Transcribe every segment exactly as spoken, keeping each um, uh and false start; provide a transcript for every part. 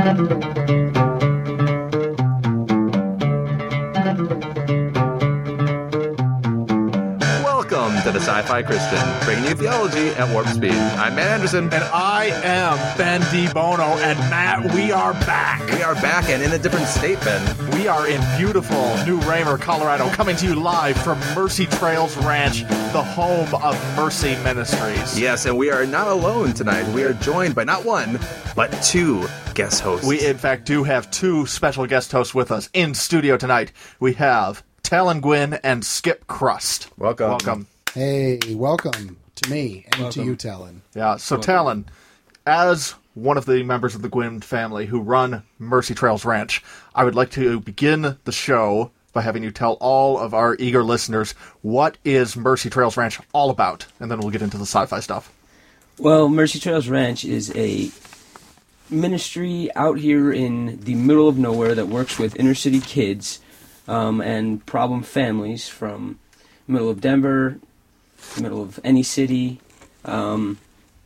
Welcome to the Sci-Fi Christian, bringing you theology at warp speed. I'm Matt Anderson. And I am Ben DiBono. And Matt, we are back. We are back and in a different state, Ben. We are in beautiful New Raymer, Colorado, coming to you live from Mercy Trails Ranch, the home of Mercy Ministries. Yes, and we are not alone tonight. We are joined by not one, but two guest hosts. We, in fact, do have two special guest hosts with us in studio tonight. We have Talon Gwynn and Skip Crust. Welcome. Welcome. Hey, welcome to me and Welcome. to you, Talon. Yeah, so Talon, as one of the members of the Gwynn family who run Mercy Trails Ranch, I would like to begin the show by having you tell all of our eager listeners what is Mercy Trails Ranch all about, and then we'll get into the sci-fi stuff. Well, Mercy Trails Ranch is a ministry out here in the middle of nowhere that works with inner city kids um, and problem families from middle of Denver, middle of any city. Um,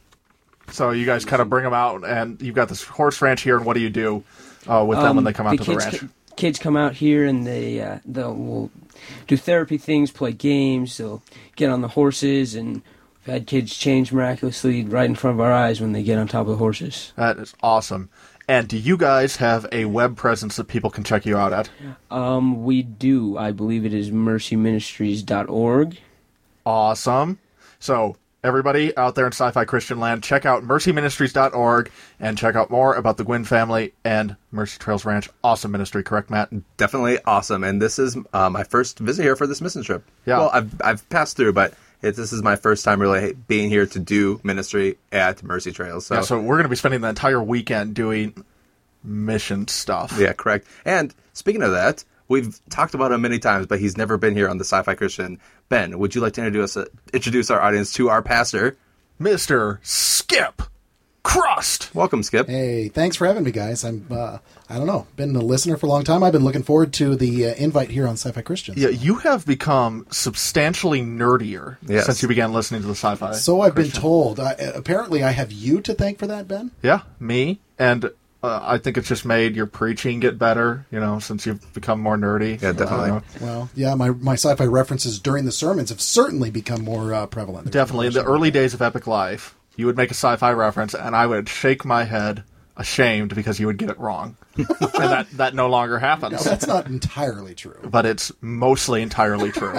So you guys kind of bring them out, and you've got this horse ranch here, and what do you do uh, with them um, when they come out the to the kids ranch? c- kids come out here and they uh, they'll will do therapy things, play games. They'll get on the horses, and we've had kids change miraculously right in front of our eyes when they get on top of the horses. That is awesome. And do you guys have a web presence that people can check you out at? Um, we do. I believe it is mercy ministries dot org. Awesome. So everybody out there in Sci-Fi Christian land, check out mercy ministries dot org and check out more about the Gwynn family and Mercy Trails Ranch. Awesome ministry, correct, Matt? Definitely awesome, and this is uh, my first visit here for this mission trip. Yeah. Well, I've I've passed through, but it, this is my first time really being here to do ministry at Mercy Trails. So Yeah, so we're going to be spending the entire weekend doing mission stuff. yeah, correct. And speaking of that, we've talked about him many times, but he's never been here on the Sci-Fi Christian. Ben, would you like to introduce uh, introduce our audience to our pastor? Mister Skip Crust. Welcome, Skip. Hey, thanks for having me, guys. I'm, uh, I don't know, been a listener for a long time. I've been looking forward to the uh, invite here on Sci-Fi Christians. Yeah, you have become substantially nerdier Yes. since you began listening to the Sci-Fi. So I've Christian. been told. I, apparently, I have you to thank for that, Ben. Yeah, me. And uh, I think it's just made your preaching get better, you know, since you've become more nerdy. Yeah, definitely. Uh, Well, yeah, my, my sci-fi references during the sermons have certainly become more uh, prevalent. definitely. In the early days of Epic Life, you would make a sci-fi reference, and I would shake my head ashamed because you would get it wrong. And that, that no longer No, happens. that's not entirely true. But it's mostly entirely true.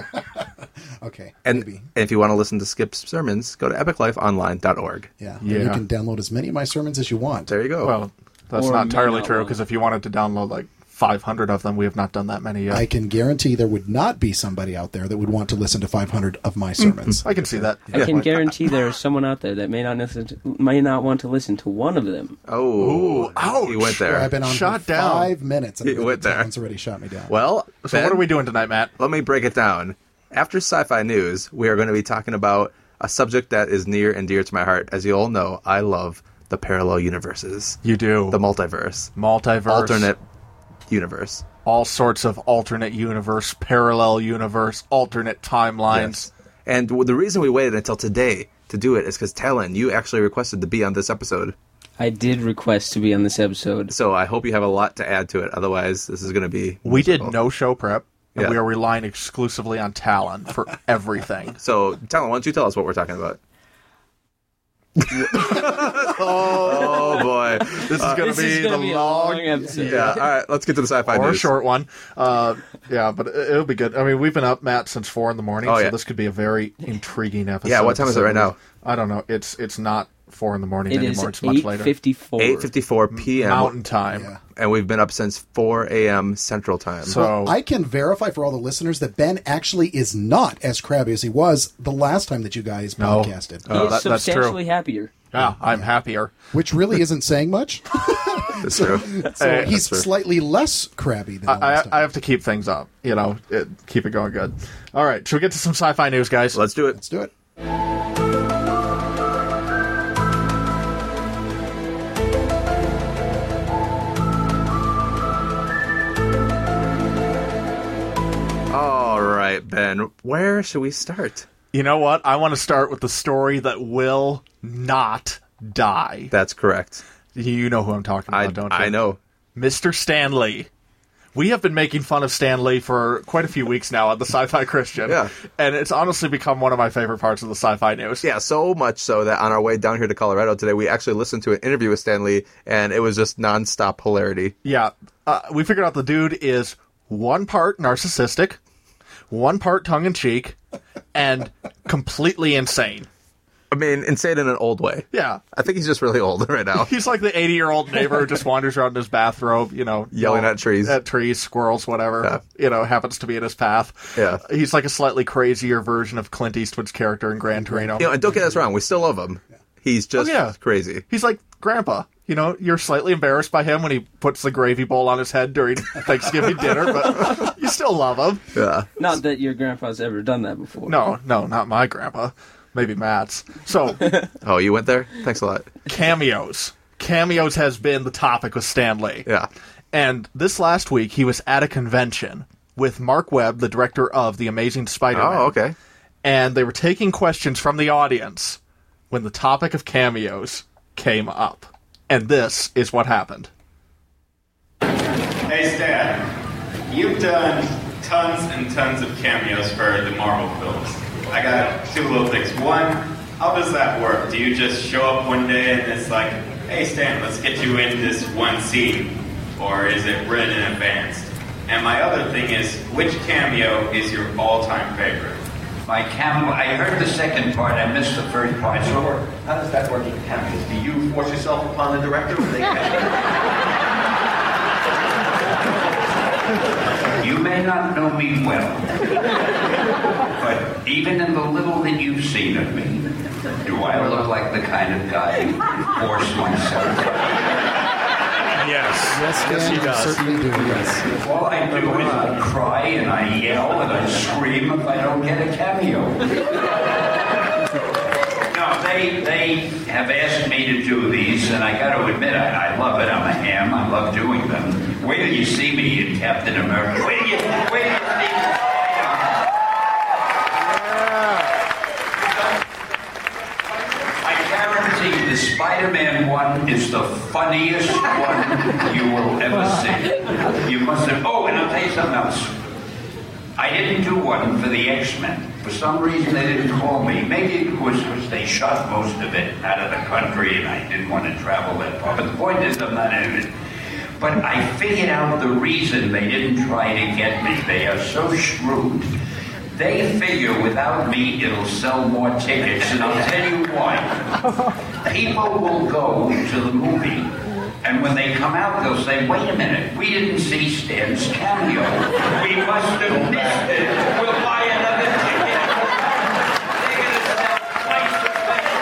Okay, And maybe. if you want to listen to Skip's sermons, go to epic life online dot org. Yeah, Yeah. you can download as many of my sermons as you want. There you go. Well, that's Or not may entirely not true, want. because if you wanted to download like five hundred of them, we have not done that many yet. I can guarantee there would not be somebody out there that would want to listen to five hundred of my sermons. I can see that. I can guarantee there is someone out there that may not listen to, may not want to listen to one of them. oh, Ooh, ouch. he went there. I've been on Shot for down. five minutes, and It went there. Talon's already shot me down. Well, So Ben, what are we doing tonight, Matt? let me break it down. After Sci-Fi News, we are going to be talking about a subject that is near and dear to my heart. As you all know, I love the parallel universes, You do. the multiverse, Multiverse. alternate universe. All sorts of alternate universe, parallel universe, alternate timelines. Yes. And w- the reason we waited until today to do it is because Talon, you actually requested to be on this episode. I did request to be on this episode. So I hope you have a lot to add to it. Otherwise, this is going to be We did miserable. no show prep, and Yeah. we are relying exclusively on Talon for everything. So, Talon, why don't you tell us what we're talking about? oh boy, This is going to This be is the going to be a long, long episode. yeah. All right, let's get to the sci-fi or a news. short one. Uh, yeah, but it- it'll be good. I mean, we've been up, Matt, since four in the morning, Oh, so yeah. this could be a very intriguing episode. Yeah, what time is it right now? I don't know. It's it's not four in the morning It anymore. is It's much eight later. fifty-four. eight fifty-four p.m. Mountain time. Yeah. and we've been up since four a.m. Central Time. So I can verify for all the listeners that Ben actually is not as crabby as he was the last time that you guys No. podcasted, He Oh, is that- that's true. substantially happier. yeah, I'm happier. which really isn't saying much. That's true. So Hey, he's true. slightly less crabby than the I, last I, time. I have to keep things up, you know, it, keep it going good. All right, should we get to some sci-fi news, guys? Let's do it. Let's do it. All right, Ben. Where should we start? You know what? I want to start with the story that will not die. That's correct. You know who I'm talking about, I, don't you? I know. Mister Stan Lee. We have been making fun of Stan Lee for quite a few weeks now on the Sci-Fi Christian. Yeah. And it's honestly become one of my favorite parts of the Sci-Fi News. Yeah, so much so that on our way down here to Colorado today, we actually listened to an interview with Stan Lee, and it was just nonstop hilarity. Yeah. Uh, we figured out the dude is one part narcissistic, one part tongue-in-cheek, and completely insane. I mean, insane in an old way. Yeah. I think he's just really old right now. He's like the eighty-year-old neighbor who just wanders around in his bathrobe, you know. Yelling all- at trees. At trees, squirrels, whatever, Yeah. you know, happens to be in his path. Yeah. He's like a slightly crazier version of Clint Eastwood's character in Gran Torino. You know, and don't get us wrong, we still love him. He's just Oh, yeah. crazy. He's like Grandpa. You know, you're slightly embarrassed by him when he puts the gravy bowl on his head during Thanksgiving dinner, but you still love him. Yeah. Not that your grandpa's ever done that before. No, no, not my grandpa. Maybe Matt's. So, Oh, you went there? Thanks a lot. cameos. Cameos has been the topic with Stan Lee. Yeah. And this last week, he was at a convention with Mark Webb, the director of The Amazing Spider-Man. Oh, okay. And they were taking questions from the audience when the topic of cameos came up. And this is what happened. Hey Stan, you've done tons and tons of cameos for the Marvel films. I got two little things. One, how does that work? Do you just show up one day and it's like, hey Stan, let's get you in this one scene? Or is it written in advance? And my other thing is, which cameo is your all-time favorite? My cameo, I heard the second part, I missed the first part. So How does that work with cameos? Do you force yourself upon the director? Or they you may not know me well, but even in the little that you've seen of me, do I look like the kind of guy who force myself? Yes. Yes, yes, Dan, he you does. certainly do, yes. All I do is I cry and I yell and I scream if I don't get a cameo. No, they they have asked me to do these, and I got to admit, I, I love it. I'm a ham. I love doing them. Wait till you see me in Captain America. Wait till you, wait till you see me. I guarantee the Spider-Man one is the funniest one you will ever see. You must have. Oh, and I'll tell you something else. I didn't do one for the X-Men. For some reason, they didn't call me. Maybe it was because they shot most of it out of the country, and I didn't want to travel that far. But the point is, I'm not in it. But I figured out the reason they didn't try to get me. They are so shrewd. They figure without me, it'll sell more tickets, and I'll tell you why. People will go to the movie, and when they come out, they'll say, wait a minute, we didn't see Stan's cameo. We must have missed it. We'll buy another ticket. They're going to sell twice as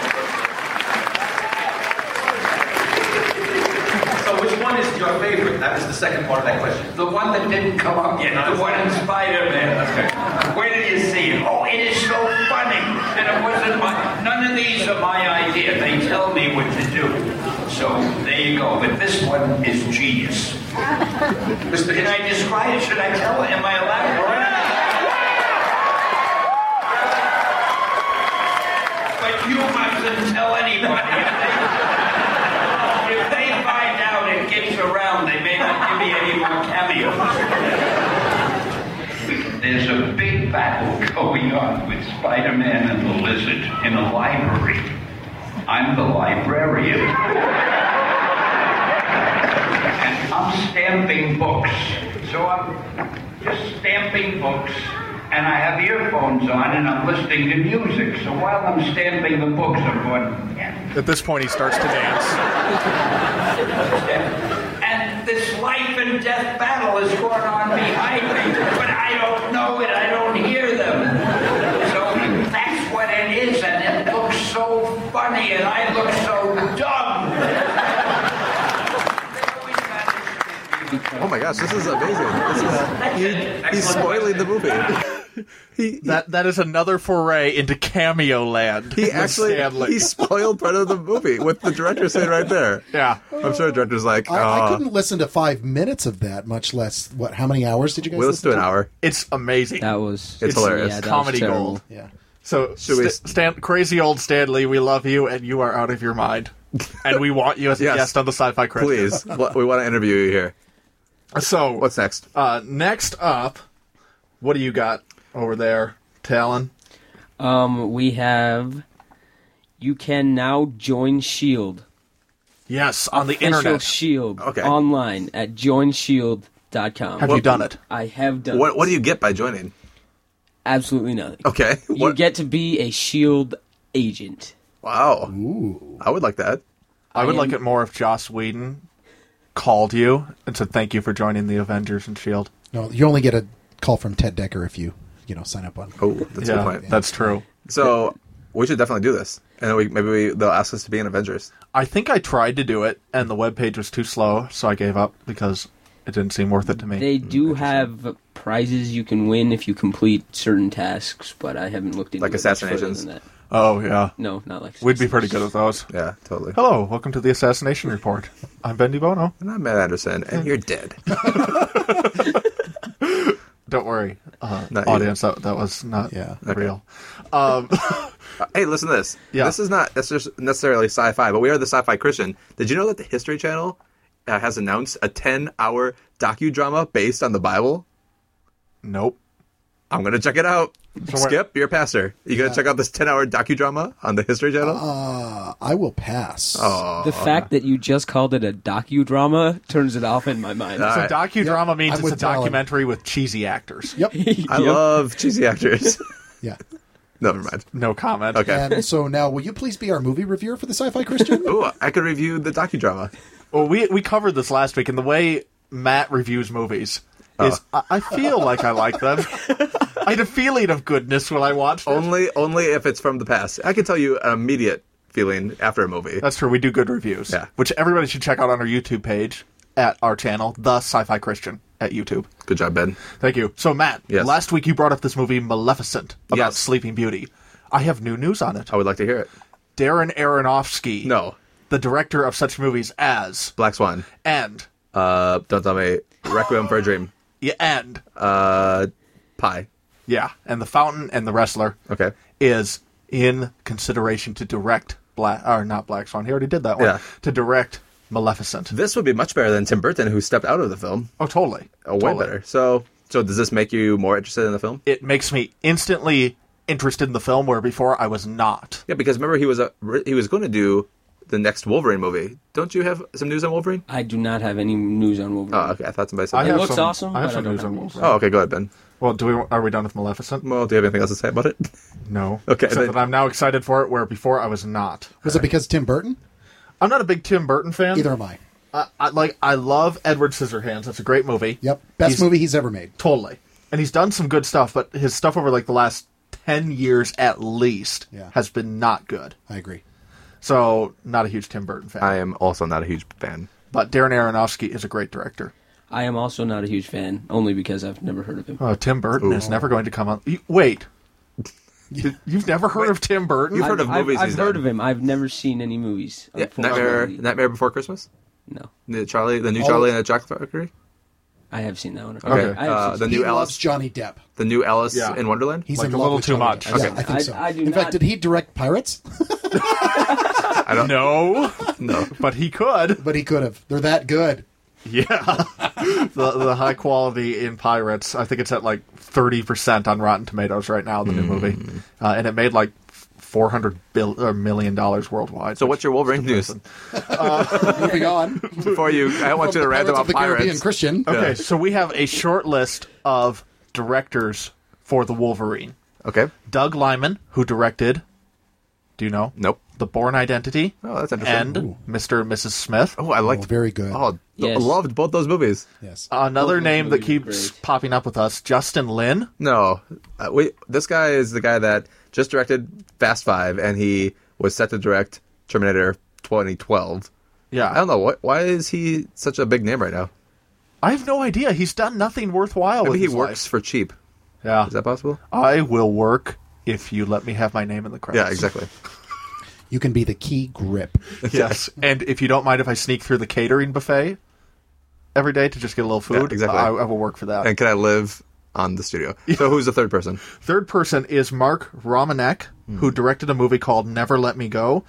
many. So which one is your favorite? That was the second part of that question. The one that didn't come up yet, the one in Spider-Man. That's good. Where did you see it? Oh, it is so funny. And it wasn't my, none of these are my idea. They tell me what to do. So there you go. But this one is genius. Mister Can I describe it? Should I tell it? Am I allowed? But you mustn't tell anybody. If they, if they find out it gets around, they may not give me any more cameos. There's a big battle going on with Spider-Man and the Lizard in a library. I'm the librarian. And I'm stamping books. So I'm just stamping books, and I have earphones on, and I'm listening to music. So while I'm stamping the books, I'm going, yeah. At this point, he starts to dance. And this life and death battle is going on behind me, but I don't know it, I don't hear them. So that's what it is, and it looks so funny, and I look so dumb. Oh my gosh, this is amazing. This is, he, he's spoiling the movie. He, That that is another foray into cameo land. he with actually Stan Lee. he spoiled part of the movie with the director saying right there. Yeah. I'm sure the director's like, I, I oh, couldn't listen to five minutes of that, much less, what, how many hours did you guys we'll listen listen to an hour. It's amazing. That was It's hilarious. Yeah, that Comedy was terrible. gold. Yeah. So, Should we- St- Stan, crazy old Stan Lee, we love you, and you are out of your mind. and we want you as a Yes. guest on the Sci-Fi Christian. Please, Well, we want to interview you here. So, What's next? uh, next up, what do you got over there, Talon? Um, we have. You can now join Shield. Yes, on the Official internet. Shield Okay. online at join shield dot com. Have you done it? I have done. What it. What do you get by joining? Absolutely nothing. Okay. You What? get to be a Shield agent. Wow. I would like that. I would I am- like it more if Joss Whedon called you and said thank you for joining the Avengers and S H I E L D. No, you only get a call from Ted Decker if you, you know, sign up on. Oh, that's a good Yeah, point. that's true. So we should definitely do this, and then we, maybe we, they'll ask us to be in Avengers. I think I tried to do it, and the webpage was too slow, so I gave up because it didn't seem worth it to me. They do have prizes you can win if you complete certain tasks, but I haven't looked into Like it much further assassinations? than that. Oh, yeah. No, not like We'd be pretty good at those. Yeah, totally. Hello, welcome to the Assassination Report. I'm Ben DiBono. And I'm Matt Anderson, and you're dead. Don't worry, uh, Not you. audience, that, that was not Yeah. real. Um, Hey, listen to this. Yeah. This is not this is necessarily sci-fi, but we are the Sci-Fi Christian. Did you know that the History Channel uh, has announced a ten-hour docudrama based on the Bible? nope. I'm going to check it out. So where- Skip, you're a pastor. You going to check out this ten-hour docudrama on the History Channel? Uh, I will pass. oh, The fact that you just called it a docudrama turns it off in my mind. All So right. docudrama means I'm it's with a Talon. documentary with cheesy actors. Yep. I love cheesy actors. Yeah. Never mind. No comment. Okay. And so now, will you please be our movie reviewer for the Sci-Fi Christian? Ooh, I could review the docudrama. Well, we we covered this last week, and the way Matt reviews movies is I, I feel like I like them. I had a feeling of goodness when I watched it. Only, only if it's from the past. I can tell you an immediate feeling after a movie. That's true. We do good reviews. Yeah. Which everybody should check out on our YouTube page at our channel, The Sci-Fi Christian, at YouTube. Good job, Ben. Thank you. So, Matt, Yes. last week you brought up this movie Maleficent about Yes. Sleeping Beauty. I have new news on it. I would like to hear it. Darren Aronofsky, No, the director of such movies as Black Swan. and Uh, don't tell me. Requiem for a Dream. yeah, and Uh, Pie. yeah, and The Fountain and The Wrestler Okay. is in consideration to direct Black or not Black Swan. He already did that one. Yeah. To direct Maleficent. This would be much better than Tim Burton, who stepped out of the film. Oh, totally. Oh, way Totally. better. So, so does this make you more interested in the film? It makes me instantly interested in the film where before I was not. Yeah, because remember he was a he was going to do the next Wolverine movie. Don't you have some news on Wolverine? I do not have any news on Wolverine. Oh, okay. I thought somebody said I that. It have looks some, awesome, I have but I some don't news have on any. Wolverine. Oh, okay. Go ahead, Ben. Well, do we? Are we done with Maleficent? Well, do you have anything else to say about it? No. Okay, Except then- that I'm now excited for it where before I was not. Was it because Tim Burton? I'm not a big Tim Burton fan. Either am I. I, I like. I love Edward Scissorhands. That's a great movie. Yep. Best He's- movie he's ever made. Totally. And he's done some good stuff, but his stuff over like the last ten years at least Yeah. has been not good. I agree. So, not a huge Tim Burton fan. I am also not a huge fan. But Darren Aronofsky is a great director. I am also not a huge fan, only because I've never heard of him. Oh, Tim Burton is never going to come on. You, wait. You- You've never heard of Tim Burton? You've heard of I've, movies I've he's heard done. of him. I've never seen any movies. Yeah, Nightmare, unfortunately. Nightmare Before Christmas. No, The Charlie, the new Oh. Charlie and the Chocolate Factory. I have seen that one. Okay, Okay. I have uh, seen the He new loves Alice, Johnny Depp. the new Alice Yeah. in Wonderland. He's Like in a love little with too Johnny much. Depp. Yeah, Okay. I think I- so. I do in not- fact, did he direct Pirates? I don't No, know. but he could. But he could have. They're that good. Yeah. the the high quality in Pirates, I think it's at like thirty percent on Rotten Tomatoes right now, the new movie. Uh, and it made like four hundred bill, uh, million dollars worldwide. So, what's your Wolverine news? Moving on. Before you, I want From you to the rant Pirates about of the Caribbean pirates. Christian. Okay, Yeah. so we have a short list of directors for the Wolverine. Okay. Doug Liman, who directed, do you know? Nope. The Bourne Identity. Oh, that's interesting. And Ooh. Mister and Missus Smith. Oh, I liked. Oh, very good. Oh, Yes. I loved both those movies. Yes. Another Both those name that movies are keeps great. popping up with us, Justin Lin. No, uh, we. This guy is the guy that just directed Fast Five, and he was set to direct Terminator twenty twelve. Yeah. I don't know what. Why is he such a big name right now? I have no idea. He's done nothing worthwhile Maybe with he his works for cheap. life. Yeah. Is that possible? I will work if you let me have my name in the credits. Yeah, exactly. You can be the key grip. Yes. And if you don't mind if I sneak through the catering buffet every day to just get a little food, Yeah, exactly. I, I will work for that. And can I live on the studio? So who's the third person? Third person is Mark Romanek, who directed a movie called Never Let Me Go,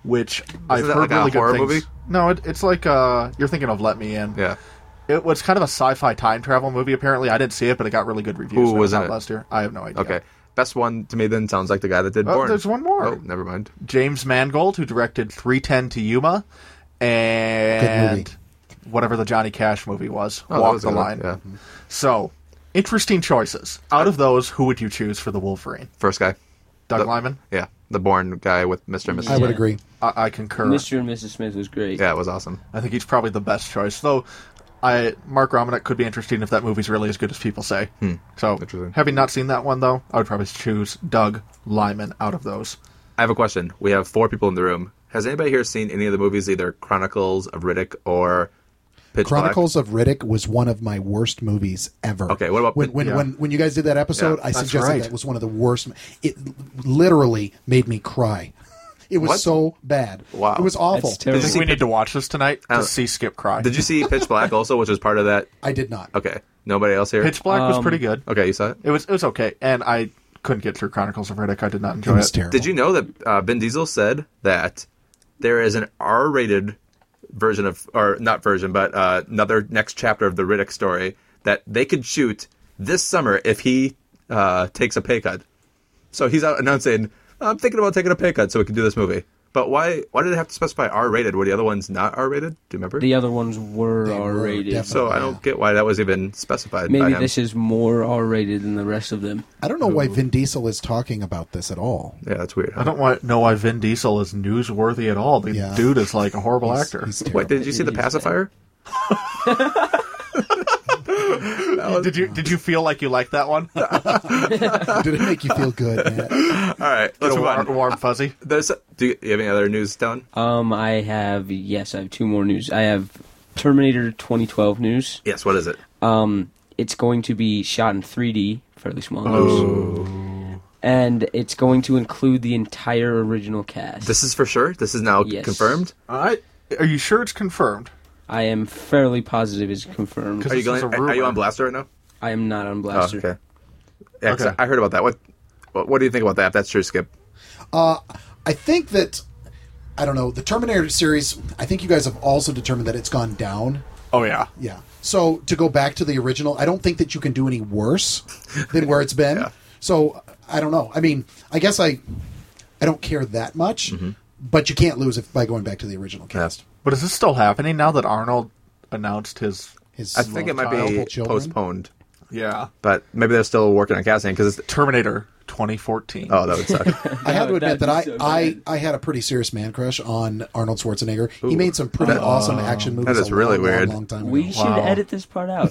which I've that heard like a really good horror things. movie? No, it, it's like uh, you're thinking of Let Me In. Yeah. It was kind of a sci-fi time travel movie. Apparently, I didn't see it, but it got really good reviews. Who when was in out it? last year? I have no idea. Okay. Best one to me then sounds like the guy that did Oh, Bourne. there's one more. Oh, never mind. James Mangold, who directed three ten to Yuma, and Good whatever the Johnny Cash movie was, Oh, that Walk was the a good Line. one, Yeah. So, interesting choices. Out of those, who would you choose for the Wolverine? First guy. Doug The- Lyman? Yeah. The Bourne guy with Mister and Missus I would Yeah. agree. I, I concur. Mister and Missus Smith was great. Yeah, it was awesome. I think he's probably the best choice. Though, I Mark Romanek could be interesting if that movie's really as good as people say. So, Interesting. having not seen that one, though, I would probably choose Doug Lyman out of those. I have a question. We have four people in the room. Has anybody here seen any of the movies, either Chronicles of Riddick or Pitch Chronicles of Riddick was one of my worst movies ever. Okay, what about- when when yeah. when, when you guys did that episode? Yeah, I that's suggested right. that was one of the worst. It literally made me cry. It was What? so bad. Wow. It was awful. That's I terrible. Did you think see we Pit- need to watch this tonight to Uh, see Skip cry. Black? Did you see Pitch Black also, which was part of that? I did not. Okay. Nobody else here? Pitch Black was Um, pretty good. Okay, you saw it? It was it was okay, and I couldn't get through Chronicles of Riddick. I did not It enjoy was it. terrible. Did you know that uh, Vin Diesel said that there is an R-rated version of, or not version, but uh, another next chapter of the Riddick story that they could shoot this summer if he uh, takes a pay cut. So he's out announcing, I'm thinking about taking a pay cut so we can do this movie. But why Why did it have to specify R-rated? Were the other ones not R-rated? Do you remember? The other ones were They were, R-rated. definitely. so I don't get why that was even specified by Maybe him. this is more R-rated than the rest of them. I don't know why Vin Diesel is talking about this at all. Yeah, that's weird. I don't want, know why Vin Diesel is newsworthy at all. The Yeah. dude is like a horrible He's- actor. he's terrible. Wait, did you see The He's bad. Pacifier? Did you did you feel like you liked that one? Did it make you feel good, man? All right, let's Get a move warm, on. warm fuzzy. There's, do you have any other news, Dylan? Um, I have, yes, I have two more news. I have Terminator twenty twelve news. Yes, what is it? Um, it's going to be shot in three D, fairly small news. And it's going to include the entire original cast. This is for sure? This is now Yes. confirmed? I, are you sure it's confirmed? I am fairly positive it's confirmed. Because Are you this is going? a Are, are you rumor. on Blaster right now? I am not on Oh, Blaster. okay. Yeah, 'cause Okay. I heard about that. What, what? What do you think about that? If that's true, Skip. I think that I don't know the Terminator series. I think you guys have also determined that it's gone down. Oh yeah. Yeah. So to go back to the original, I don't think that you can do any worse than where it's been. Yeah. So I don't know. I mean, I guess I I don't care that much, but you can't lose if by going back to the original cast. But is this still happening now that Arnold announced his? His I think it might be multiple children. postponed, Yeah. but maybe they're still working on casting because it's. Terminator twenty fourteen. Oh, that would suck. I had to That'd admit that be I, so I, bad. I had a pretty serious man crush on Arnold Schwarzenegger. He made some pretty awesome action movies. that is a really long, weird. Long, long time We ago. should Wow. edit this part out.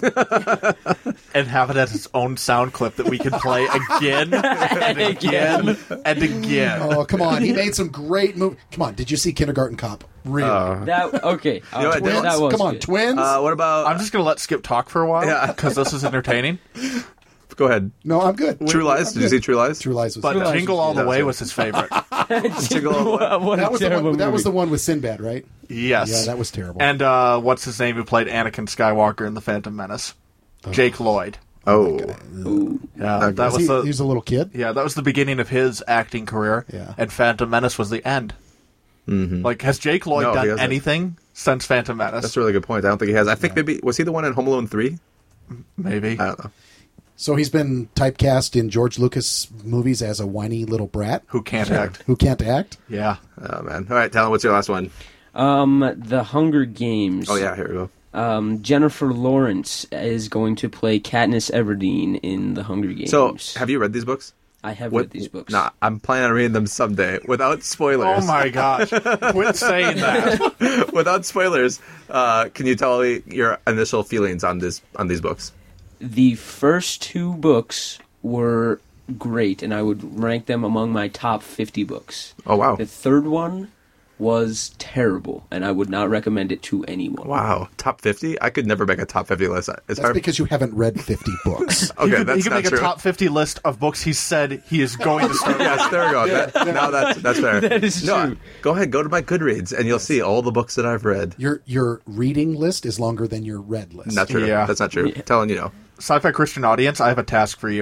And have it as its own sound clip that we can play again and again and again. Oh, come on. He made some great movies. Come on. Did you see Kindergarten Cop? Really? That okay. You know what, twins? that was Come on, good. twins? Uh, what about? I'm just gonna let Skip talk for a while Yeah. because this is entertaining. go ahead. no, I'm good. True Lies. I'm Did you good. see True Lies? True Lies was But good. Lies Jingle was All good. the Way That was his favorite. Jingle- what That a was, the terrible one, that was the movie. one with Sinbad, right? Yes. Yeah, that was terrible. And uh, what's his name who played Anakin Skywalker in The Phantom Menace? Jake Lloyd. Oh, Yeah, Okay. that was was he, the he was a little kid? yeah that was the beginning of his acting career. Yeah. And Phantom Menace was the end. Mm-hmm. Like, has Jake Lloyd No, he done hasn't. anything since Phantom Menace? that's a really good point. I don't think he has. I think maybe was he the one in Home Alone three? Maybe. I don't know. So he's been typecast in George Lucas movies as a whiny little brat Who can't act? who can't act. Yeah. Oh man. All right, Talon. What's your last one? Um, The Hunger Games. Oh yeah, here we go. Um, Jennifer Lawrence is going to play Katniss Everdeen in The Hunger Games. So, have you read these books? I have What- read these books. Nah, I'm planning on reading them someday without spoilers. Oh my gosh. Quit saying that. Without spoilers, uh, can you tell me your initial feelings on this on these books? The first two books were great, and I would rank them among my top fifty books. Oh wow, The third one was terrible, and I would not recommend it to anyone. wow, top fifty? I could never make a top fifty list. It's That's hard. because you haven't read fifty books. Okay, he could, that's he could not make true. a top fifty list of books he said he is going to start. Yes, there we go. That, now that's that's fair. That is no, true. Go ahead, go to my Goodreads, and you'll see all the books that I've read. Your your reading list is longer than your read list. Not true. Yeah. That's not true. Telling you know. Sci-Fi Christian audience, I have a task for you.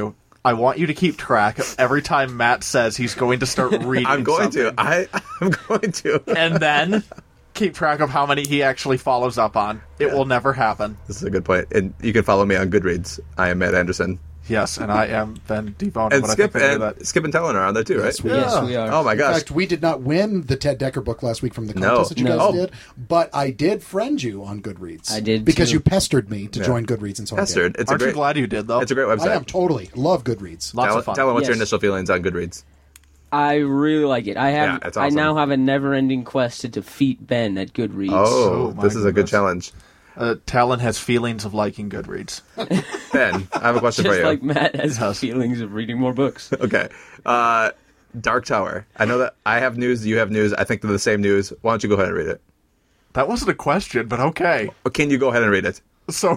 I want you to keep track of every time Matt says he's going to start reading I'm going something. to. I, I'm going to. And then keep track of how many he actually follows up on. It Yeah. will never happen. This is a good point. And you can follow me on Goodreads. I am Matt Anderson. Yes, and I am Ben Devon. And but Skip I think I knew and that. Skip and Talon are on there too, right? Yes, we Yes, are. we are. Oh my In gosh. fact, we did not win the Ted Decker book last week from the No. contest that you No. guys Oh. did, but I did friend you on Goodreads. I did, because too. you pestered me to join Goodreads, and so Pestered. I did. It's Aren't a great. you glad you did, though? It's a great website. I am totally love Goodreads. Lots Talon, of fun. Talon, what's your Yes. initial feelings on Goodreads? I really like it. I have. Yeah, it's I awesome. now have a never-ending quest to defeat Ben at Goodreads. Oh, Oh, my this is a good goodness. challenge. Uh, Talon has feelings of liking Goodreads. Ben, I have a question for just you. like Matt has Yes. feelings of reading more books. Okay. Uh, Dark Tower. I know that I have news, you have news. I think they're the same news. Why don't you go ahead and read it? That wasn't a question, but okay. Or can you go ahead and read it? So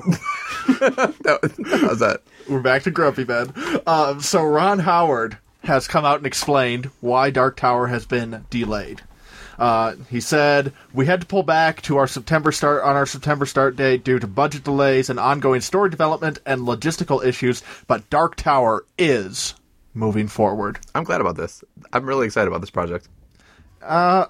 That- How's that? we're back to Grumpy Ben. Um, so Ron Howard has come out and explained why Dark Tower has been delayed. Uh, he said, we had to pull back to our September start on our September start date due to budget delays and ongoing story development and logistical issues, but Dark Tower is moving forward. I'm glad about this. I'm really excited about this project. I,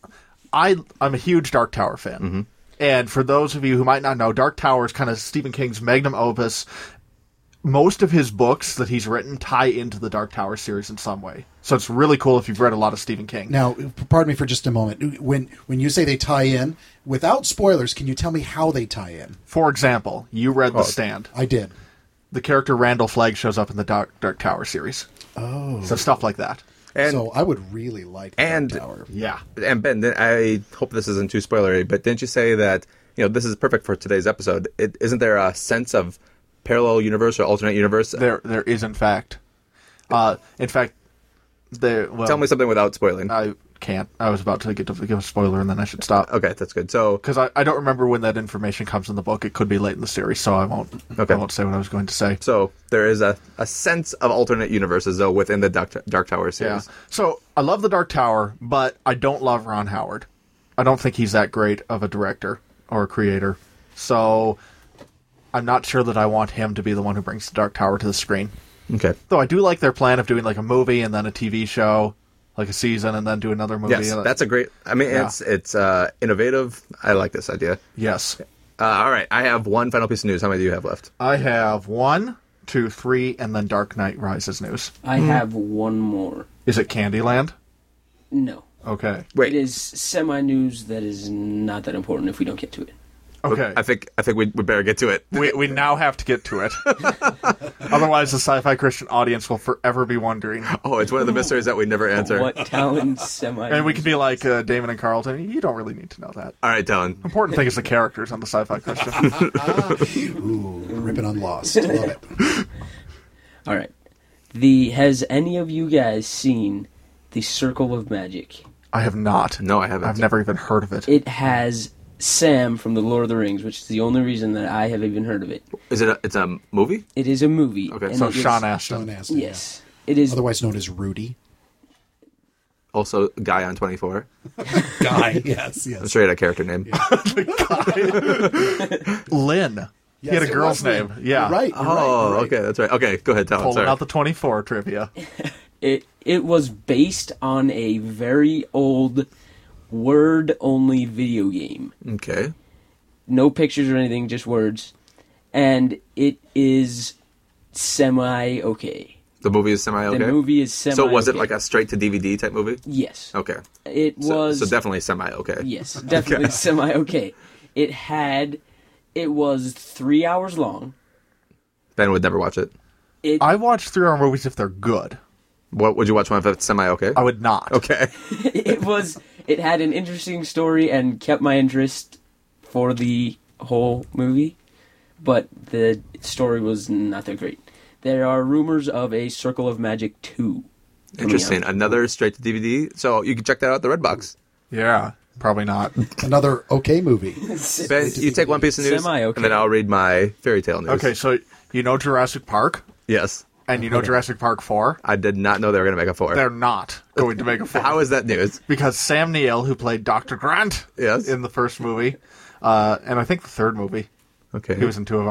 I'm a huge Dark Tower fan. Mm-hmm. And for those of you who might not know, Dark Tower is kind of Stephen King's magnum opus. Most of his books that he's written tie into the Dark Tower series in some way. So it's really cool if you've read a lot of Stephen King. Now, pardon me for just a moment. When when you say they tie in, without spoilers, can you tell me how they tie in? For example, you read The Oh. Stand. I did. The character Randall Flagg shows up in the Dark, Dark Tower series. Oh. So stuff like that. And so I would really like the and- Dark Tower. Yeah. and Ben, then I hope this isn't too spoilery, but didn't you say that you know this is perfect for today's episode? It, isn't there a sense of parallel universe or alternate universe? There, there is, in fact. Uh, in fact, there. Well, Tell me something without spoiling. I can't. I was about to get to give a spoiler, and then I should stop. Okay, that's good. So Because I, I don't remember when that information comes in the book. It could be late in the series, so I won't. Okay. I won't say what I was going to say. so there is a, a sense of alternate universes though within the Dark, Dark Tower Yeah. series. So I love the Dark Tower, but I don't love Ron Howard. I don't think he's that great of a director or a creator. So I'm not sure that I want him to be the one who brings the Dark Tower to the screen. Okay. Though I do like their plan of doing like a movie and then a T V show, like a season, and then do another movie. Yes, that's a great. I mean, Yeah. it's it's uh, innovative. I like this idea. yes. Uh, all right, I have one final piece of news. How many do you have left? I have one, two, three, and then Dark Knight Rises news. I have one more. Is it Candyland? No. Okay. Wait, It is semi-news that is not that important if we don't get to it. Okay. I think I think we we better get to it. we we now have to get to it. Otherwise, the Sci-Fi Christian audience will forever be wondering. Oh, it's one of the mysteries that we never answer. What Talon semi? And we could be like uh, Damon and Carlton. You don't really need to know that. All right, Talon. Important thing is the characters on the Sci-Fi Christian. Ooh, ripping on Lost. Love it. All right. The has any of you guys seen The Circle of Magic? I have not. No, I haven't. I've never even heard of it. It has Sam from The Lord of the Rings, which is the only reason that I have even heard of it. Is it? A, it's a movie. It is a movie. Okay, and So it is- Sean Astin. Sean Astin. Yes, it is. Otherwise known as Rudy. Also, guy on twenty-four. Guy. yes, I'm yes. sure he had a character name. Lynn. he Yes, had a it girl's was Lynn. name. Yeah. You're right. You're right, Oh, you're right. okay, that's right. Okay, go ahead, Talon. Pulling Sorry. out the twenty-four trivia. It it was based on a very old word-only video game. Okay. No pictures or anything, just words, and it is semi okay. The movie is semi okay. The movie is semi. So was it like a straight to D V D type movie? Yes. Okay. It So, was. so definitely semi okay. Yes, definitely semi okay. It had. It was three hours long. Ben would never watch it. It I watch three-hour movies if they're good. What would you watch one if it's semi okay? I would not. Okay. it was. It had an interesting story and kept my interest for the whole movie, but the story was not that great. There are rumors of a Circle of Magic two. coming Interesting. out. Another straight to D V D. So you can check that out at the Redbox. Yeah. Probably not. Another okay movie. Ben, you take one piece of news, Semi-okay. and then I'll read my fairy tale news. Okay, so you know Jurassic Park? Yes. And you know Jurassic Park four? I did not know they were going to make a four. They're not going to make a four. How is that news? Because Sam Neill, who played Doctor Grant Yes. in the first movie, uh, and I think the third movie, Okay. he was in two of them,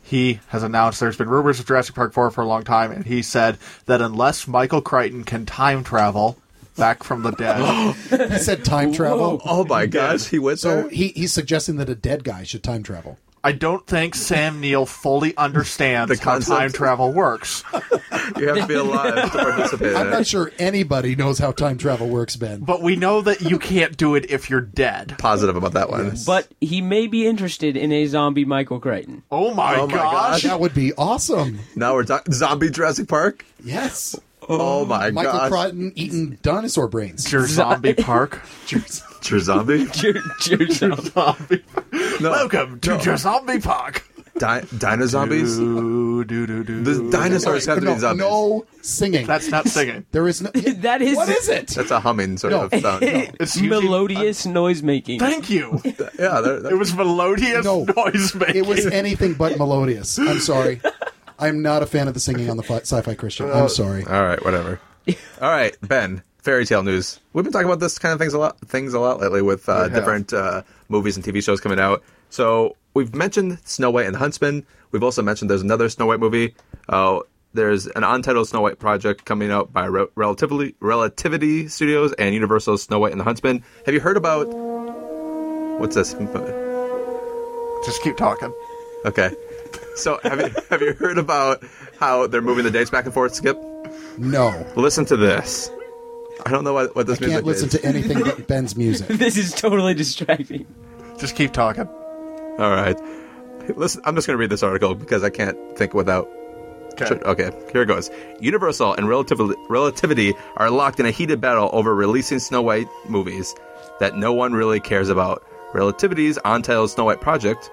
he has announced there's been rumors of Jurassic Park four for a long time, and he said that unless Michael Crichton can time travel back from the dead... He said time travel. Oh my gosh, he went So there? he, he's suggesting that a dead guy should time travel. I don't think Sam Neill fully understands The how concept? time travel works. You have to be alive to participate I'm in not it. sure anybody knows how time travel works, Ben. But we know that you can't do it if you're dead. Positive about that one. But he may be interested in a zombie Michael Crichton. Oh my, Oh my gosh. That would be awesome. Now we're talking zombie Jurassic Park? Yes. Oh my Michael gosh. Crichton eating dinosaur brains. Your zombie park. Your zombie? Zombie. No. Welcome to your zombie park. Di- Dino zombies? Do, do, do, do. The dinosaurs have to no, be zombies. no singing. That's not singing. There is no. That is What is it? That's a humming sort No. of sound. It's usually- melodious noise making. Thank you. Yeah, they're, they're, It was melodious No. noise making. It was anything but melodious. I'm sorry. I'm not a fan of the singing on the fi- Sci-Fi Christian. I'm sorry. all right, whatever. All right, Ben. Fairy tale news. We've been talking about this kind of things a lot, things a lot lately with uh, We have. different uh, movies and T V shows coming out. So we've mentioned Snow White and the Huntsman. We've also mentioned there's another Snow White movie. Uh, there's an untitled Snow White project coming out by Re- Relativity Relativity Studios and Universal's Snow White and the Huntsman. Have you heard about what's this? Just keep talking. Okay. So have you have you heard about how they're moving the dates back and forth, Skip? No. Listen to this. I don't know what, what this I can't music listen is. to anything but Ben's music. This is totally distracting. Just keep talking. All right. Listen, I'm just going to read this article because I can't think without. Okay. Okay, here it goes. Universal and Relativity, Relativity are locked in a heated battle over releasing Snow White movies that no one really cares about. Relativity's untitled Snow White project.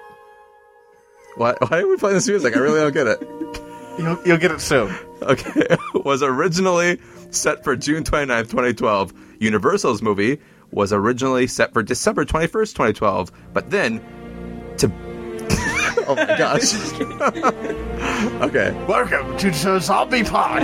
Why, why are we playing this music? I really don't get it. You'll, you'll get it soon. Okay, was originally set for June twenty-ninth, twenty twelve. Universal's movie was originally set for December twenty-first, twenty twelve, but then to oh my gosh. Okay. Welcome to the zombie park.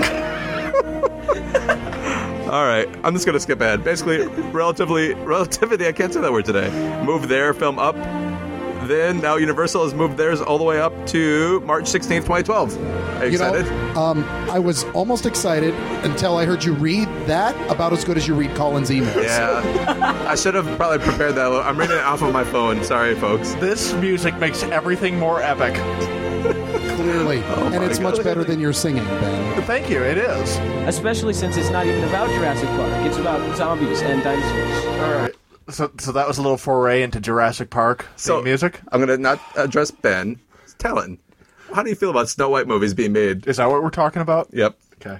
All right. I'm just going to skip ahead. Basically, relatively relativity, I can't say that word today. Moved their film up. Then now Universal has moved theirs all the way up to March sixteenth, twenty twelve. Are you, You know, excited? um, I was almost excited until I heard you read that about as good as you read Colin's emails. Yeah. I should have probably prepared that. I'm reading it off of my phone. Sorry, folks. This music makes everything more epic. Clearly. Oh and my it's much God. better than your singing, Ben. Thank you. It is. Especially since it's not even about Jurassic Park. It's about zombies and dinosaurs. All right. So, so that was a little foray into Jurassic Park So- theme music. I'm going to not address Ben. Talon, how do you feel about Snow White movies being made? Is that what we're talking about? Yep. Okay.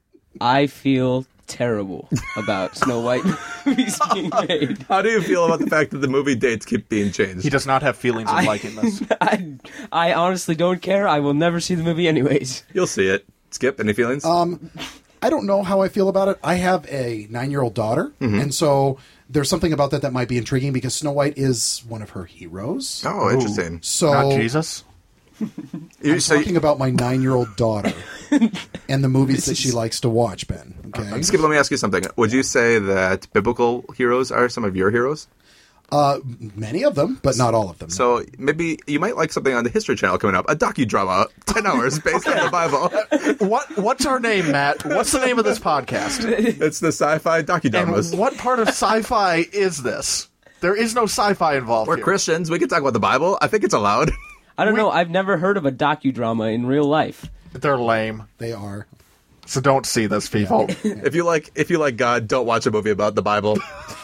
I feel terrible about Snow White movies being made. How do you feel about the fact that the movie dates keep being changed? He does not have feelings of liking this. I, I honestly don't care. I will never see the movie anyways. You'll see it. Skip, any feelings? Um, I don't know how I feel about it. I have a nine-year-old daughter, Mm-hmm. and so there's something about that that might be intriguing because Snow White is one of her heroes. oh, interesting. So Not Jesus. You, I'm so, talking about my nine-year-old daughter and the movies that she likes to watch, Ben. Okay. Skip, let me ask you something. Would you say that biblical heroes are some of your heroes? Uh, many of them, but not all of them. So maybe you might like something on the History Channel coming up, a docudrama, ten hours based on the Bible. What What's our name, Matt? What's the name of this podcast? It's the sci-fi And docudramas. what part of sci-fi is this? There is no sci-fi involved We're here. Christians. We can talk about the Bible. I think it's allowed. I don't know. I've never heard of a docudrama in real life. They're lame. they are. So don't see this, people. If you like, if you like God, don't watch a movie about the Bible.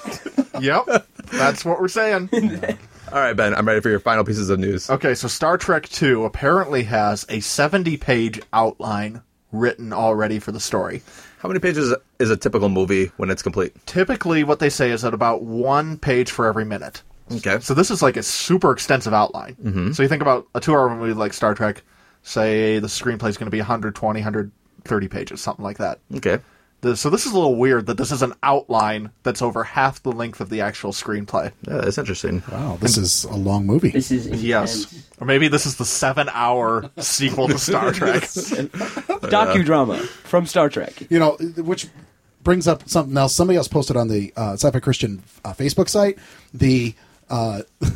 Yep. That's what we're saying. All right, Ben, I'm ready for your final pieces of news. Okay, so Star Trek two apparently has a seventy-page outline written already for the story. How many pages is a typical movie when it's complete? Typically, what they say is that about one page for every minute. Okay. So this is like a super extensive outline. Mm-hmm. So you think about a two-hour movie like Star Trek, say the screenplay is going to be one hundred twenty, one hundred thirty pages, something like that. Okay. The, so this is a little weird that this is an outline that's over half the length of the actual screenplay. Yeah, that's interesting. Wow, this is a long movie. This is intense. Yes. Or maybe this is the seven-hour sequel to Star Trek. Docudrama from Star Trek. You know, which brings up something else. Somebody else posted on the uh, Sci-Fi Christian uh, Facebook site the uh,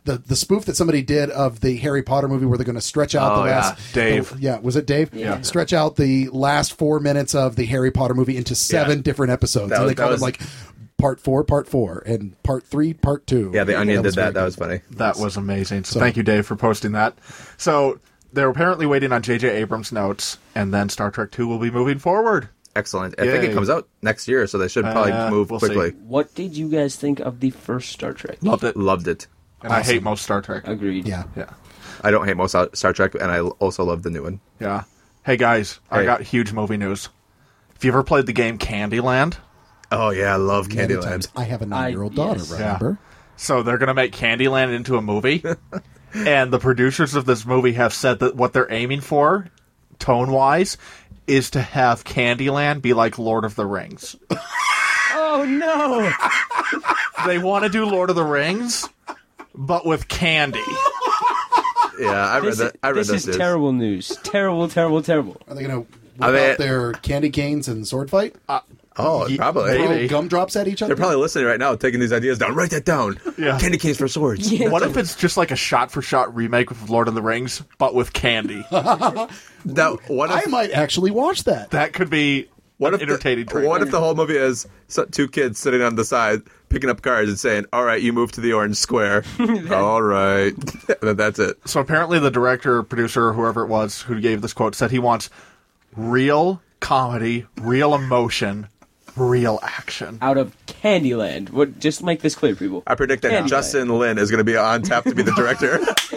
the the spoof that somebody did of the Harry Potter movie where they're going to stretch out Oh, the yeah. last Dave. the- yeah, was it Dave? Yeah. Stretch out the last four minutes of the Harry Potter movie into seven Yeah. different episodes, That and was- they called that it was- like part four, part four, and part three, part two. Yeah, the Onion did was that. very That good. was funny. That was amazing. So, So- thank you, Dave, for posting that. So they're apparently waiting on J J Abrams' notes, and then Star Trek two will be moving forward. Excellent. I think Yay. it comes out next year, so they should probably Uh, move we'll see. quickly. What did you guys think of the first Star Trek? Loved it. Loved it. And I hate most Star Trek. Agreed. Yeah. Yeah. I don't hate most Star Trek, and I also love the new one. Yeah. Hey, guys, I Hey. got huge movie news. If you ever played the game Candyland, Oh yeah, I love Many Candyland. times. I have a nine-year-old I- daughter. yes. Remember? so they're going to make Candyland into a movie. And the producers of this movie have said that what they're aiming for, tone-wise, is to have Candyland be like Lord of the Rings. Oh no! They want to do Lord of the Rings, but with candy. Yeah, I read This, that. I read this this is terrible news. Terrible, terrible, terrible. Are they going to Are whip they- out their candy canes and sword fight? Oh, Ye- probably. maybe. Throw gumdrops at each other? They're probably listening right now, taking these ideas down. Write that down. Yeah. Candy canes for swords. What if it's just like a shot-for-shot remake of Lord of the Rings, but with candy? That, what if, I might actually watch that. That could be what an if entertaining the, trailer. What if the whole movie is so- two kids sitting on the side, picking up cards and saying, all right, you move to the orange square. All right. And then that's it. So apparently the director, producer, whoever it was who gave this quote said he wants real comedy, real emotion, real action. Out of Candyland. What? Just make this clear, people. I predict that Candyland. Justin Lin is going to be on tap to be the director.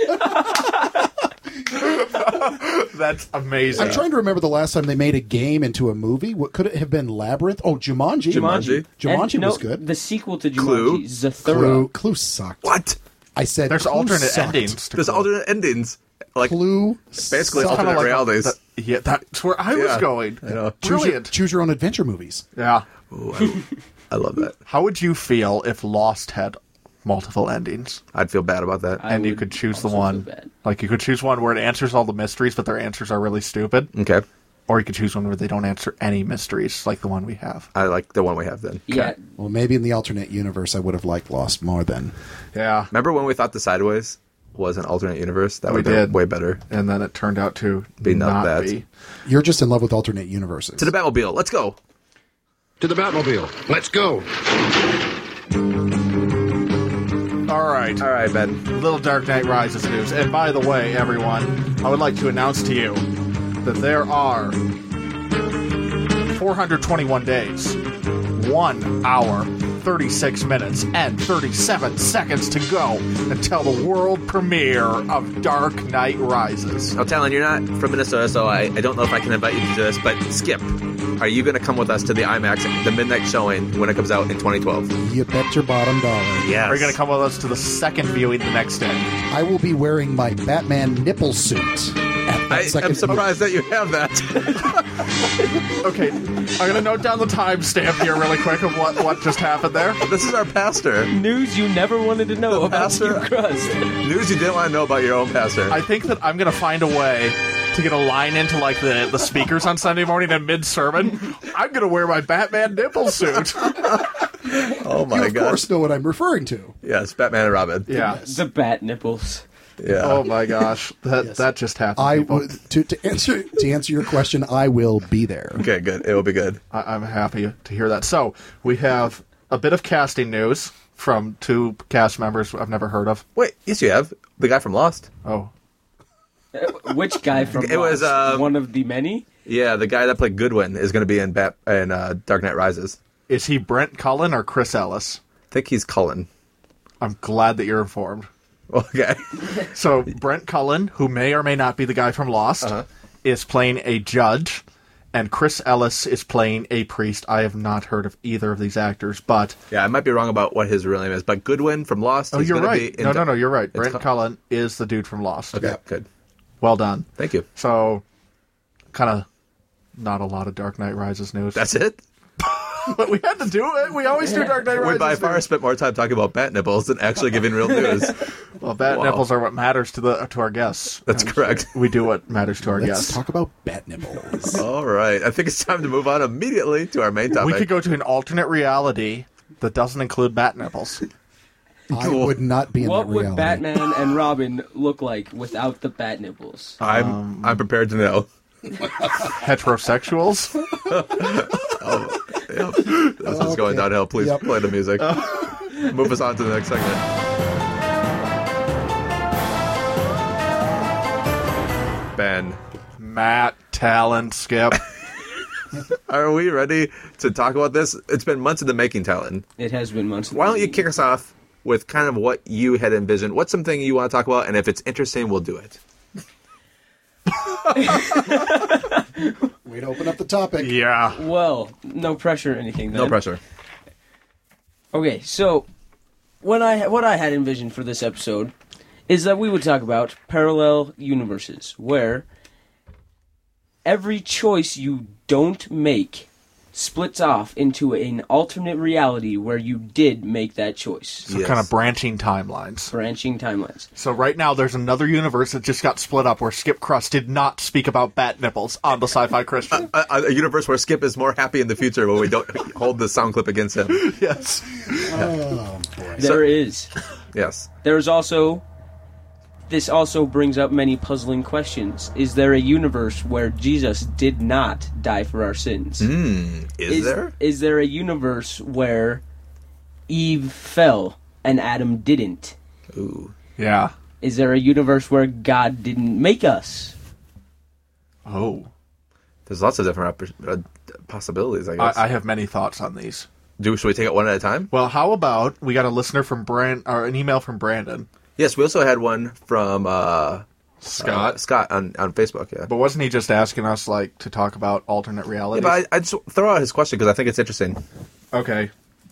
That's amazing. I'm trying to remember the last time they made a game into a movie. What could it have been? Labyrinth? Oh, Jumanji. Jumanji. Jumanji And, no, was good. The sequel to Jumanji, Clue. Zathura. Clue. Clue sucked. What? I said There's Clue alternate sucked. endings. To There's Clue. alternate endings. Like, Clue. basically sucked. alternate Kinda like realities. that- yeah, that's where I was Yeah, going. I know. Choose your, Brilliant. choose your own adventure movies. Yeah. Ooh, I, I love that. How would you feel if Lost had multiple endings? I'd feel bad about that. I and you would could choose the also one. feel bad. Like, you could choose one where it answers all the mysteries, but their answers are really stupid. Okay. Or you could choose one where they don't answer any mysteries, like the one we have. I like the one we have then. Yeah. Well, maybe in the alternate universe, I would have liked Lost more than. Yeah. Remember when we thought the Sideways was an alternate universe? That We would have been did. way better. And then it turned out to Be not not that. be. You're just in love with alternate universes. To the Batmobile. Let's go. To the Batmobile. Let's go. All right. All right, Ben. Little Dark Knight Rises news. And by the way, everyone, I would like to announce to you that there are four hundred twenty-one days, one hour, thirty-six minutes, and thirty-seven seconds to go until the world premiere of Dark Knight Rises. Oh, Talon, you're not from Minnesota, so I, I don't know if I can invite you to do this, but Skip, are you going to come with us to the IMAX, the midnight showing, when it comes out in twenty twelve? You bet your bottom dollar. Yes. Are you going to come with us to the second viewing the next day? I will be wearing my Batman nipple suit at that I second am surprised that you have that. Okay, I'm going to note down the timestamp here really quick of what, what just happened there. This is our pastor. News you never wanted to know The about pastor- Steve Crust. News you didn't want to know about your own pastor. I think that I'm going to find a way to get a line into like the, the speakers on Sunday morning and mid sermon. I'm going to wear my Batman nipple suit. oh my You, of god. course, know what I'm referring to. Yes, Batman and Robin. Yeah. The bat nipples. Yeah. Oh my gosh, that Yes. that just happened. I people. would to, to answer to answer your question. I will be there. Okay, good. It will be good. I, I'm happy to hear that. So we have a bit of casting news from two cast members I've never heard of. Wait, yes, you have. The guy from Lost. Oh, Uh, Which guy from It was, Lost? um, One of the many? Yeah, the guy that played Goodwin is going to be in Bat in uh, Dark Knight Rises. is he Brent Cullen or Chris Ellis? I think he's Cullen. I'm glad that you're informed. Okay. So Brent Cullen, who may or may not be the guy from Lost, Uh-huh. is playing a judge, and Chris Ellis is playing a priest. I have not heard of either of these actors, but Yeah, I might be wrong about what his real name is, but Goodwin from Lost. oh, he's you're gonna right. Be in No, no, Dar- no, you're right. It's Brent Cul- Cullen is the dude from Lost. Okay, Yeah. good. Well done. Thank you. So, kind of not a lot of Dark Knight Rises news. That's it. But we had to do it. We always do Dark Knight Rises. We by far news. spent more time talking about bat nipples than actually giving real news. Well, bat Wow. nipples are what matters to the to our guests. That's And correct. We do what matters to our Let's guests. talk about bat nipples. All right, I think it's time to move on immediately to our main topic. We could go to an alternate reality that doesn't include bat nipples. I would not be in What that would reality. Batman and Robin look like without the bat nipples? I'm Um, I'm prepared to know. Heterosexuals? This is going Okay. downhill. Please Yep. play the music. Move us on to the next segment. Ben, Matt, Talon, Skip. are we ready to talk about this? It's been months in the making, Talon. It has been months. Why don't you kick us off with kind of what you had envisioned? What's something you want to talk about? And if it's interesting, we'll do it. Way to open up the topic. Yeah. Well, no pressure or anything. Then. No pressure. Okay, so what I what I had envisioned for this episode is that we would talk about parallel universes where every choice you don't make splits off into an alternate reality where you did make that choice. So Yes. kind of branching timelines. Branching timelines. So right now there's another universe that just got split up where Skip Crust did not speak about bat nipples on the Sci-Fi Christian. A, a universe where Skip is more happy in the future when we don't hold the sound clip against him. Yes. Oh, boy. There is. Yes. There is also. This also brings up many puzzling questions. Is there a universe where Jesus did not die for our sins? Mm, is, there? Is there a universe where Eve fell and Adam didn't? Ooh. Yeah. Is there a universe where God didn't make us? Oh. There's lots of different opp- uh, possibilities, I I, guess. I have many thoughts on these. Do Should we take it one at a time? Well, how about we got a listener from Brand or an email from Brandon. Yes, we also had one from uh, Scott. uh, Scott on, on Facebook, yeah. But wasn't he just asking us like to talk about alternate Yeah, realities? but I, I just throw out his question because I think it's interesting. Okay.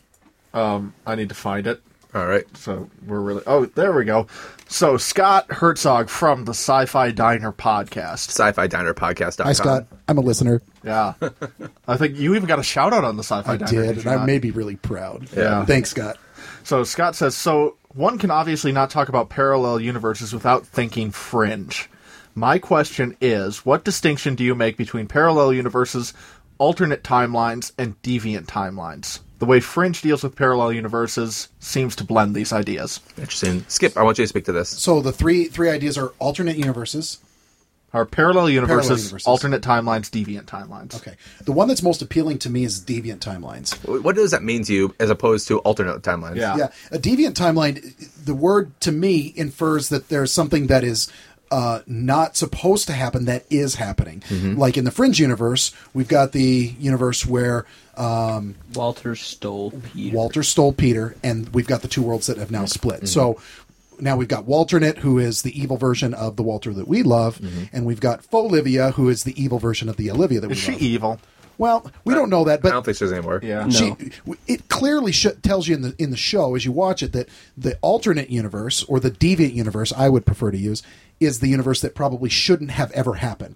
Um, I need to find it. All right. So we're really. Oh, there we go. So Scott Herzog from the Sci-Fi Diner podcast. Sci-Fi Diner Podcast dot com. Hi, Scott. I'm a listener. Yeah, I think you even got a shout out on the Sci-Fi I Diner. did, you and I not? may be really proud. Yeah. Thanks, Scott. So Scott says, so one can obviously not talk about parallel universes without thinking Fringe. My question is, what distinction do you make between parallel universes, alternate timelines, and deviant timelines? The way Fringe deals with parallel universes seems to blend these ideas. Interesting. Skip, I want you to speak to this. So the three three ideas are alternate universes. Are parallel universes, universes. alternate timelines, deviant timelines? Okay. The one that's most appealing to me is deviant timelines. What does that mean to you as opposed to alternate timelines? Yeah. Yeah, a deviant timeline, the word to me infers that there's something that is uh, not supposed to happen that is happening. Mm-hmm. Like in the Fringe universe, we've got the universe where um, Walter stole Peter. Walter stole Peter, and we've got the two worlds that have now split. Mm-hmm. So now we've got Walternate, who is the evil version of the Walter that we love, Mm-hmm. and we've got Folivia, who is the evil version of the Olivia that we Is she love. evil? Well, we don't know that, I but don't think she's anymore. Yeah. No. she, it clearly sh- tells you in the in the show as you watch it that the alternate universe or the deviant universe, I would prefer to use, is the universe that probably shouldn't have ever happened.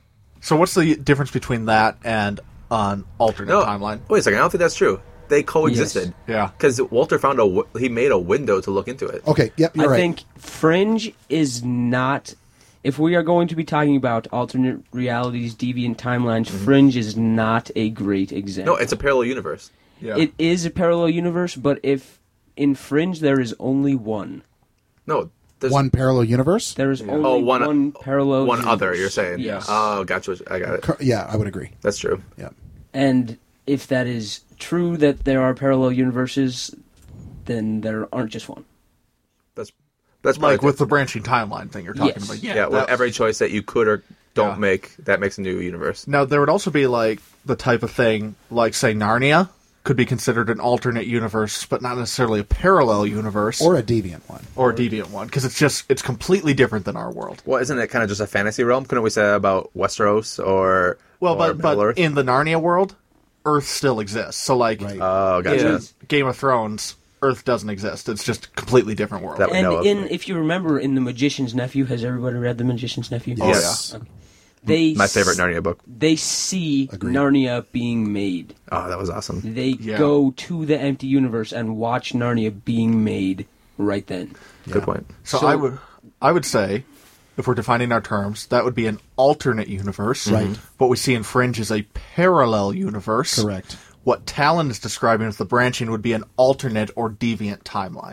So what's the difference between that and an alternate No, timeline? wait a second. I don't think that's true. They coexisted. Yes. Yeah. Because Walter found a w- he made a window to look into it. Okay, yep, you're I right. think Fringe is not. If we are going to be talking about alternate realities, deviant timelines, Fringe is not a great example. No, it's a parallel universe. Yeah. It is a parallel universe, but if in Fringe there is only one, No, there's One parallel universe. there is only Oh, one, one- parallel. one universe. other. You're saying? Yes. Oh, gotcha. I got it. Cor- Yeah, I would agree. That's true. Yeah. And if that is true, that there are parallel universes, then there aren't just one. That's that's probably Like with the branching timeline thing you're talking Yes. about. yeah. With that- every choice that you could or don't Yeah. make, that makes a new universe. Now, there would also be, like, the type of thing, like, say, Narnia could be considered an alternate universe, but not necessarily a parallel universe. Or a deviant one. or a deviant one, because it's just, it's completely different than our world. Well, isn't it kind of just a fantasy realm? Couldn't we say about Westeros or Well, or but, but Middle-earth? in the Narnia world, Earth still exists. So, like, Right. Oh, gotcha. in Game of Thrones, Earth doesn't exist. It's just a completely different world. That- We And know of. in, if you remember, in The Magician's Nephew, has everybody read The Magician's Nephew? Yes. Okay. They My favorite s- Narnia book. They see Agreed. Narnia being made. Oh, that was awesome. They Yeah. go to the empty universe and watch Narnia being made right then. Good point. So, So- I would, I would say, if we're defining our terms, that would be an alternate universe. Right. What we see in Fringe is a parallel universe. Correct. What Talon is describing as the branching would be an alternate or deviant timeline.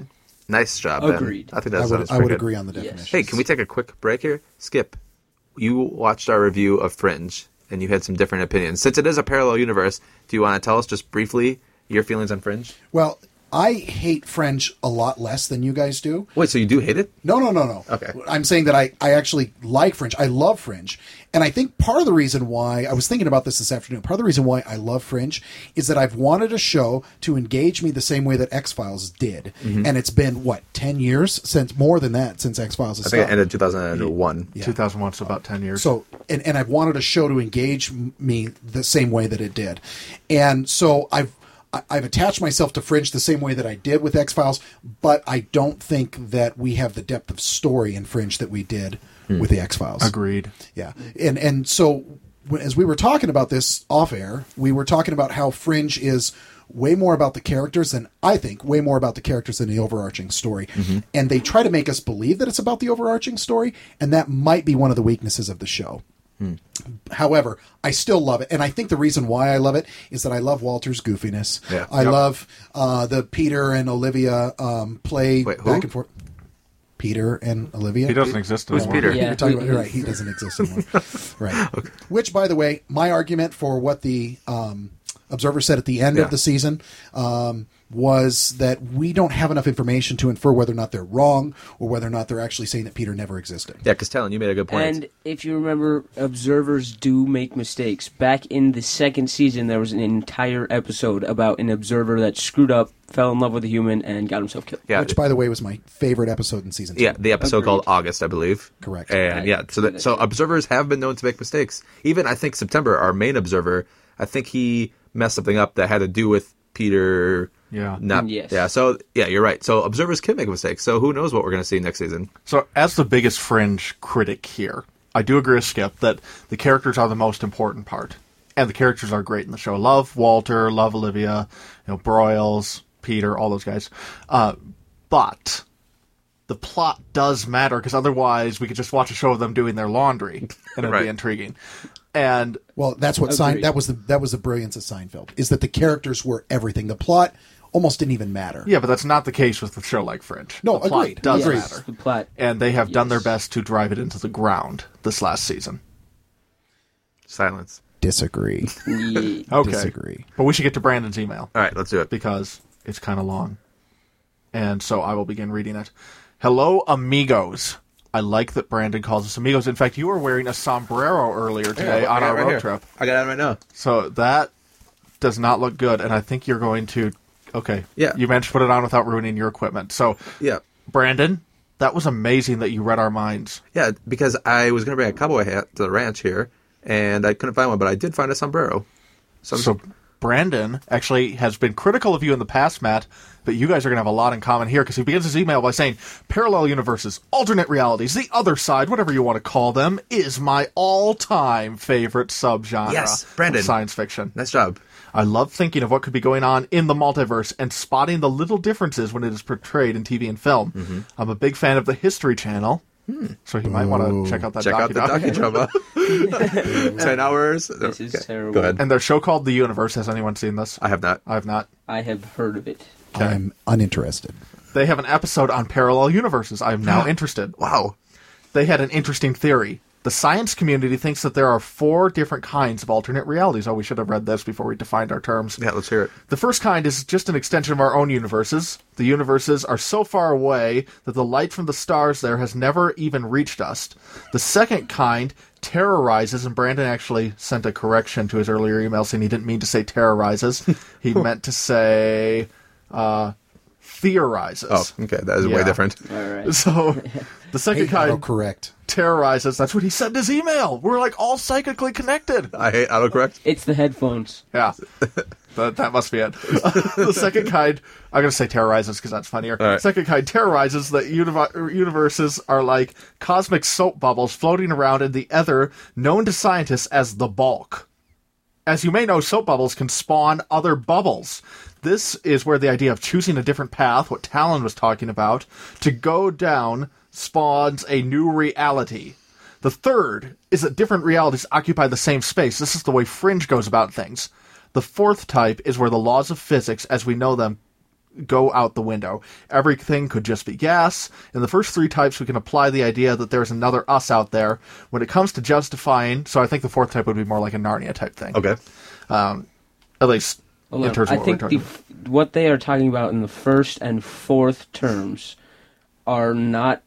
Nice job, Ben. Agreed. I think I that would, sounds I pretty would good. agree on the Yes. definition. Hey, can we take a quick break here? Skip, you watched our review of Fringe, and you had some different opinions. Since it is a parallel universe, do you want to tell us just briefly your feelings on Fringe? Well, I hate Fringe a lot less than you guys do. Wait, so you do hate it? No, no, no, no. Okay. I'm saying that I, I actually like Fringe. I love Fringe. And I think part of the reason why, I was thinking about this this afternoon, part of the reason why I love Fringe is that I've wanted a show to engage me the same way that X-Files did. Mm-hmm. And it's been, what, ten years? Since more than that, since X-Files has I think it stopped. ended two thousand one. Yeah. two thousand one, so about ten years. So, and, and I've wanted a show to engage m- me the same way that it did. And so I've, I- I've attached myself to Fringe the same way that I did with X-Files, but I don't think that we have the depth of story in Fringe that we did with the X-Files. Agreed. Yeah. And, and so w- as we were talking about this off air, we were talking about how Fringe is way more about the characters than, I think, way more about the characters than the overarching story. And they try to make us believe that it's about the overarching story, and that might be one of the weaknesses of the show. However, I still love it, and I think the reason why I love it is that I love Walter's goofiness. Yeah. I Yep. love uh, the Peter and Olivia um, play Wait, who? back and forth. Peter and Olivia. He doesn't exist Who's anymore. Peter? Yeah. You're talking about, you're right. He doesn't exist anymore. Right. Which, by the way, my argument for what the um, Observer said at the end Yeah. of the season um, was that we don't have enough information to infer whether or not they're wrong or whether or not they're actually saying that Peter never existed. Yeah, because Talon, you made a good point. And if you remember, observers do make mistakes. Back in the second season, there was an entire episode about an observer that screwed up, fell in love with a human, and got himself killed. yeah, Which, by the way, was my favorite episode in season two. yeah, the episode Agreed. called August, I believe. Correct. And I yeah, so that, see so that, yeah. observers have been known to make mistakes. Even I think September, our main observer, I think he messed something up that had to do with Peter. Yeah. Not. Yes. Yeah. So yeah, you're right. So observers can make mistakes. So who knows what we're going to see next season? So, as the biggest Fringe critic here, I do agree with Skip that the characters are the most important part. And the characters are great in the show. Love Walter, love Olivia, you know, Broyles, Peter, all those guys. Uh, but the plot does matter, because otherwise we could just watch a show of them doing their laundry, and it'd Right. be intriguing. And Well, that's what Sein, Agreed. that was the that was the brilliance of Seinfeld, is that the characters were everything. The plot almost didn't even matter. yeah, but that's not the case with a show like Fringe. No, the plot agreed. does Agreed. matter. The plot. And they have done their Yes. best to drive it into the ground this last season. Silence. Disagree. Yeah. Okay. Disagree. But we should get to Brandon's email, All right, let's do it. because it's kind of long. And so I will begin reading it. Hello, amigos. I like that Brandon calls us amigos. In fact, you were wearing a sombrero earlier today Yeah, I on got it our right road here. trip. I got it right now. So that does not look good, and I think you're going to... Okay. Yeah. You managed to put it on without ruining your equipment. So, Yeah. Brandon, that was amazing that you read our minds. Yeah, because I was going to bring a cowboy hat to the ranch here, and I couldn't find one, but I did find a sombrero. So, So Brandon actually has been critical of you in the past, Matt, but you guys are going to have a lot in common here, because he begins his email by saying, parallel universes, alternate realities, the other side, whatever you want to call them, is my all-time favorite subgenre Yes, Brandon. of science fiction. nice job. I love thinking of what could be going on in the multiverse and spotting the little differences when it is portrayed in T V and film. Mm-hmm. I'm a big fan of the History Channel, so you might want to check out that Check out the docudrama. docudrama. Ten hours. This is Okay, terrible. Go ahead. And their show called The Universe. Has anyone seen this? I have not. I have not. I have heard of it. I'm uninterested. They have an episode on parallel universes. I am now interested. Wow. They had an interesting theory. The science community thinks that there are four different kinds of alternate realities. Oh, we should have read this before we defined our terms. Yeah, let's hear it. The first kind is just an extension of our own universes. The universes are so far away that the light from the stars there has never even reached us. The second kind terrorizes, and Brandon actually sent a correction to his earlier email saying he didn't mean to say terrorizes. He meant to say uh, theorizes. Oh, okay. That is way Yeah. different. All right. So the second Hey, kind autocorrect. terrorizes. That's what he said in his email. We're like all psychically connected. I hate autocorrect. It's the headphones. Yeah. But that must be it. The second kind, I'm going to say terrorizes because that's funnier. All right. Second kind terrorizes that univ- universes are like cosmic soap bubbles floating around in the ether, known to scientists as the bulk. As you may know, soap bubbles can spawn other bubbles. This is where the idea of choosing a different path, what Talon was talking about, to go down spawns a new reality. The third is that different realities occupy the same space. This is the way Fringe goes about things. The fourth type is where the laws of physics, as we know them, go out the window. Everything could just be gas. In the first three types, we can apply the idea that there's another us out there. When it comes to justifying, so I think the fourth type would be more like a Narnia type thing. Okay. Um, at least Well, in look, terms of I what think we're the, talking what they are talking about in the first and fourth terms are not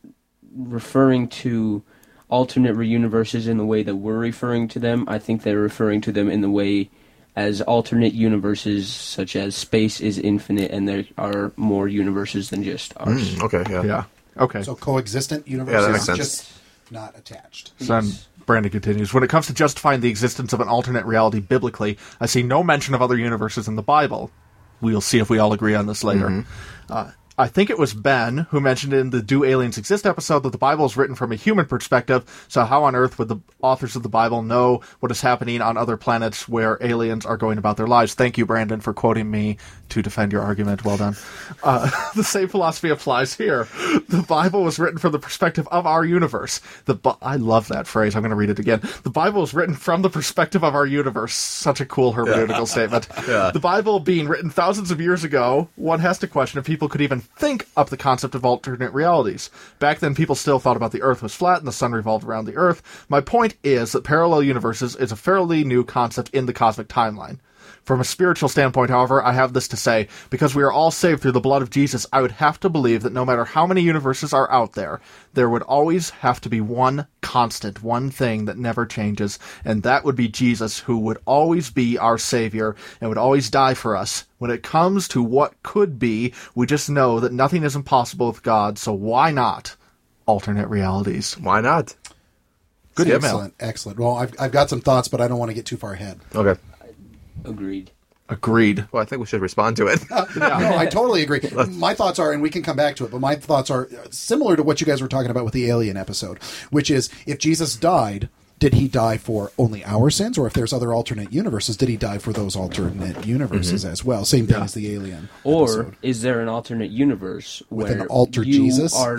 referring to alternate universes in the way that we're referring to them. I think they're referring to them in the way as alternate universes, such as space is infinite, and there are more universes than just ours. Mm, okay, yeah. Yeah. Okay. So coexistent universes, Yeah, that makes sense. just not attached. So then Brandon continues, when it comes to justifying the existence of an alternate reality biblically, I see no mention of other universes in the Bible. We'll see if we all agree on this later. Mm-hmm. Uh, I think it was Ben who mentioned in the Do Aliens Exist episode that the Bible is written from a human perspective, so how on earth would the authors of the Bible know what is happening on other planets where aliens are going about their lives? Thank you, Brandon, for quoting me to defend your argument. Well done. Uh, the same philosophy applies here. The Bible was written from the perspective of our universe. The Bi- I love that phrase. I'm going to read it again. The Bible is written from the perspective of our universe. Such a cool hermeneutical yeah. statement. Yeah. The Bible being written thousands of years ago, one has to question if people could even think up the concept of alternate realities. Back then, people still thought about the Earth was flat and the sun revolved around the Earth. My point is that parallel universes is a fairly new concept in the cosmic timeline. From a spiritual standpoint, however, I have this to say. Because we are all saved through the blood of Jesus, I would have to believe that no matter how many universes are out there, there would always have to be one constant, one thing that never changes, and that would be Jesus, who would always be our Savior and would always die for us. When it comes to what could be, we just know that nothing is impossible with God, so why not alternate realities? Why not? Good email. Excellent, excellent. Well, I've, I've got some thoughts, but I don't want to get too far ahead. Okay. Agreed. Agreed. Well, I think we should respond to it. No, I totally agree. My thoughts are, and we can come back to it, but my thoughts are similar to what you guys were talking about with the Alien episode, which is, if Jesus died, did he die for only our sins? Or if there's other alternate universes, did he die for those alternate universes mm-hmm. as well? Same thing yeah. as the Alien Or episode. Is there an alternate universe with where an altered you Jesus? Are,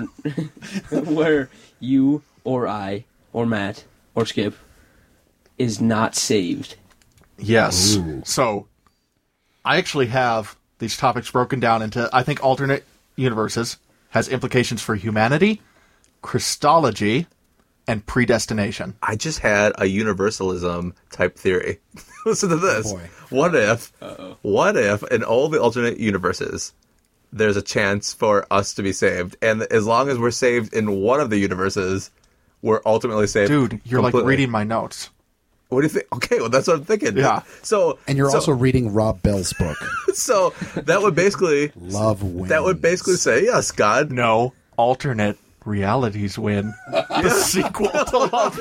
where you or I or Matt or Skip is not saved? Yes. Ooh. So, I actually have these topics broken down into, I think, alternate universes has implications for humanity, Christology, and predestination. I just had a universalism type theory. Listen to this. Oh boy. What if, Uh-oh. what if in all the alternate universes, there's a chance for us to be saved, and as long as we're saved in one of the universes, we're ultimately saved. Dude, you're completely. like reading my notes. What do you think? Okay, well, that's what I'm thinking. Yeah. So, And you're so, also reading Rob Bell's book, so that would basically Love Wins. that would basically say yes, God. No, alternate realities win. The sequel to Love.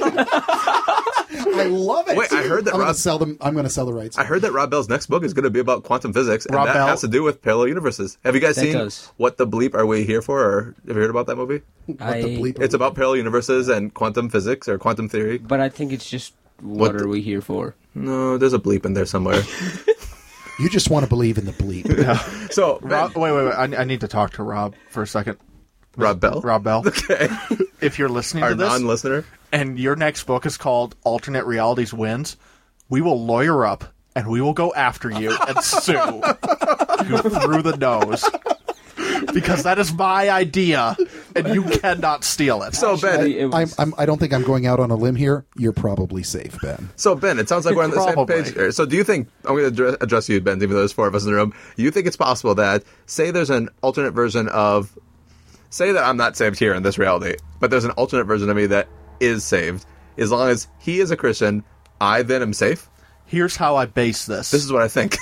I love it. Wait, I heard that I'm going Rob- to sell them. I'm going to sell the rights. I heard that Rob Bell's next book is going to be about quantum physics, and Rob that Bell- has to do with parallel universes. Have you guys That seen does. What the Bleep Are We Here For? Or have you heard about that movie? What the I- bleep are It's we- about parallel universes and quantum physics or quantum theory. But I think it's just, what, What are the- we here for? No, there's a bleep in there somewhere. You just want to believe in the bleep. So, Rob, wait, wait, wait. I, I need to talk to Rob for a second. Rob Bell? Rob Bell. Okay. If you're listening Our to this, non-listener. and your next book is called Alternate Realities Wins, we will lawyer up and we will go after you and sue you through the nose. Because that is my idea, and you cannot steal it. So, Ben, Actually, it I'm, was- I'm, I don't think I'm going out on a limb here. You're probably safe, Ben. So, Ben, it sounds like we're on the same Probably. page here. So, do you think, I'm going to address you, Ben, even though there's four of us in the room, you think it's possible that, say there's an alternate version of, say that I'm not saved here in this reality, but there's an alternate version of me that is saved, as long as he is a Christian, I then am safe? Here's how I base this. This is what I think.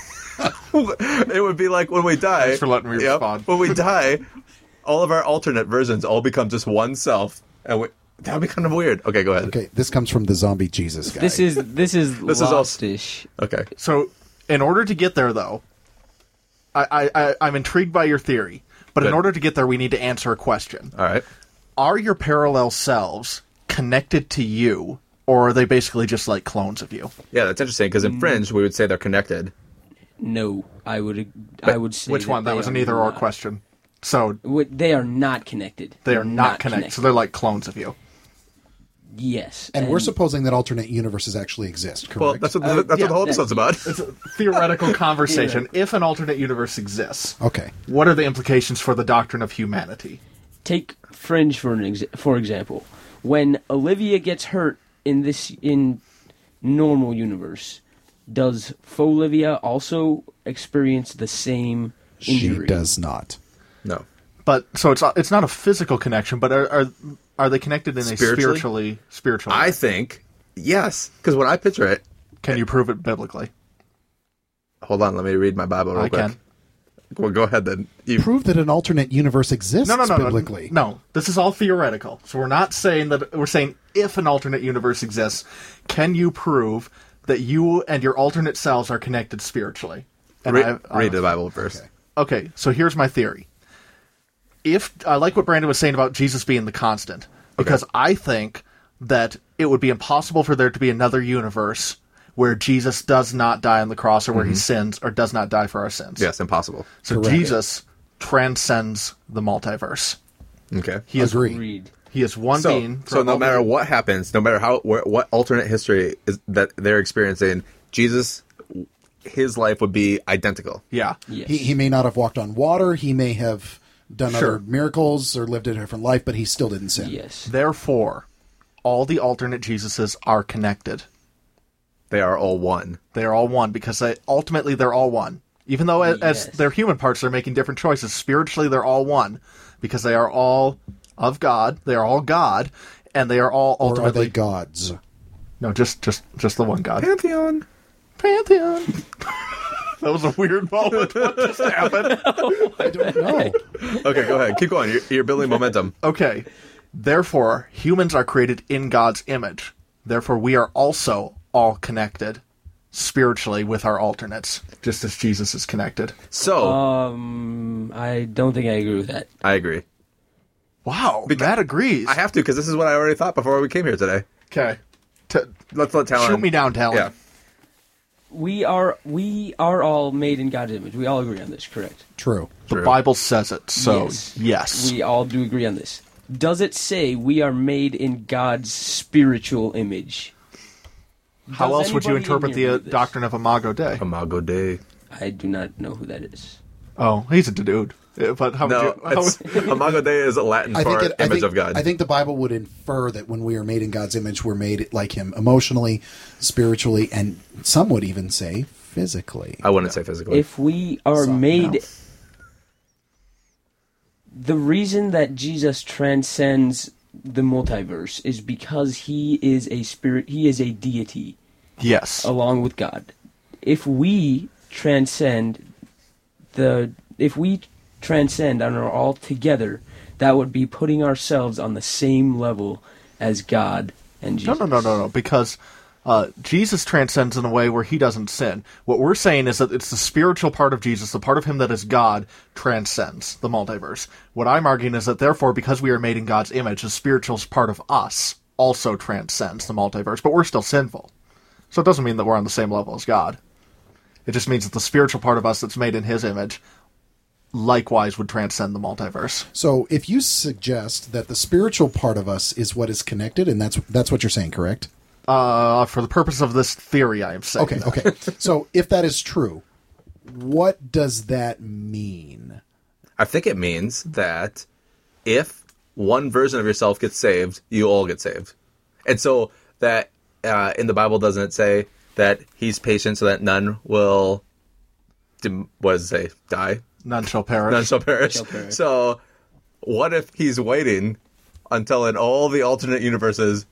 It would be like when we die. Thanks for letting me Yep, respond. When we die, all of our alternate versions all become just one self, and we, that would be kind of weird. Okay, go ahead. Okay, this comes from the zombie Jesus guy. This is this is This is all- lost-ish. Okay. So, in order to get there, though, I, I, I, I'm intrigued by your theory. But in Good. order to get there, we need to answer a question. All right. Are your parallel selves connected to you, or are they basically just like clones of you? Yeah, that's interesting because in Fringe we would say they're connected. No, I would I would say Which one? That they was an are either-or not. question. So, Wi- They are not connected. they They're are not connected. So, they're like clowns of you. Yes. And, we're supposing that alternate universes actually exist, correct? Well, that's what the, Uh, that's yeah, what the whole that- episode's about. It's a theoretical conversation. If an alternate universe exists, Okay. what are the implications for the doctrine of humanity? Take Fringe for an ex- for example. When Olivia gets hurt in this in normal universe, does Folivia also experience the same injury? She does not. No. But so it's it's not a physical connection, but are are, are they connected in a Spiritually? spiritually spiritual? I way? think yes, because when I picture it, Can you prove it biblically? hold on, let me read my Bible real I quick. can. Well, go ahead then. You, Prove that an alternate universe exists No, no, no, biblically. no, no. This is all theoretical. So we're not saying that. We're saying if an alternate universe exists, can you prove that you and your alternate selves are connected spiritually? And read, I- I- read the Bible verse. Okay, so here's my theory. If I like what Brandon was saying about Jesus being the constant, because I think that it would be impossible for there to be another universe where Jesus does not die on the cross, or where he sins, or does not die for our sins. Yes, impossible. So Correct. Jesus transcends the multiverse. Okay. He is Agree. Read. he is one So, being. so no throughout matter all- what happens, no matter how wh- what alternate history is that they're experiencing, Jesus, his life would be identical. Yeah. Yes. He, he may not have walked on water. He may have done Sure. other miracles or lived a different life, but he still didn't sin. Yes. Therefore, all the alternate Jesuses are connected. They are all one. They are all one because they, ultimately they're all one. Even though as, Yes. as their human parts they're making different choices, spiritually they're all one because they are all of God. They are all God, and they are all Or are ultimately they gods? no, just just just the one God. Pantheon. Pantheon. That was a weird moment. What just happened? I don't know. Okay, go ahead. Keep going. You're, you're building momentum. Okay. Therefore, humans are created in God's image. Therefore, we are also all connected spiritually with our alternates, just as Jesus is connected. So, Um, I don't think I agree with that. I agree. Wow, Matt agrees. I have to because this is what I already thought before we came here today. Okay. T- Let's let Talon. shoot me down, Talon. Yeah. We are we are all made in God's image. We all agree on this, correct? True. The True. Bible says it, so Yes. yes. We all do agree on this. Does it say we are made in God's spiritual image? How Does else would you anybody in interpret here the uh, believe this? doctrine of Imago Dei? Imago Dei. I do not know who that is. Oh, he's a dude. Uh, But how No, would you... How, it's, Imago Dei is a Latin I for think, it, I, image think, of God. I think the Bible would infer that when we are made in God's image, we're made like him emotionally, spiritually, and some would even say physically. I wouldn't say physically. If we are So, made, no. the reason that Jesus transcends the multiverse is because he is a spirit. He is a deity yes. along with God. If we transcend the, if we transcend and are all together, that would be putting ourselves on the same level as God and No, Jesus. no, no, no, no, because uh, Jesus transcends in a way where he doesn't sin. What we're saying is that it's the spiritual part of Jesus, the part of him that is God, transcends the multiverse. What I'm arguing is that therefore, because we are made in God's image, the spiritual part of us also transcends the multiverse, but we're still sinful. So it doesn't mean that we're on the same level as God. It just means that the spiritual part of us that's made in his image likewise would transcend the multiverse. So if you suggest that the spiritual part of us is what is connected, and that's that's what you're saying, correct? Uh, for the purpose of this theory, I am saying Okay, that. okay. So if that is true, what does that mean? I think it means that if one version of yourself gets saved, you all get saved. And so that uh, in the Bible, doesn't it say that he's patient so that none will, dim- what does it say, die? None shall perish. None shall perish. Shall perish. So what if he's waiting until in all the alternate universes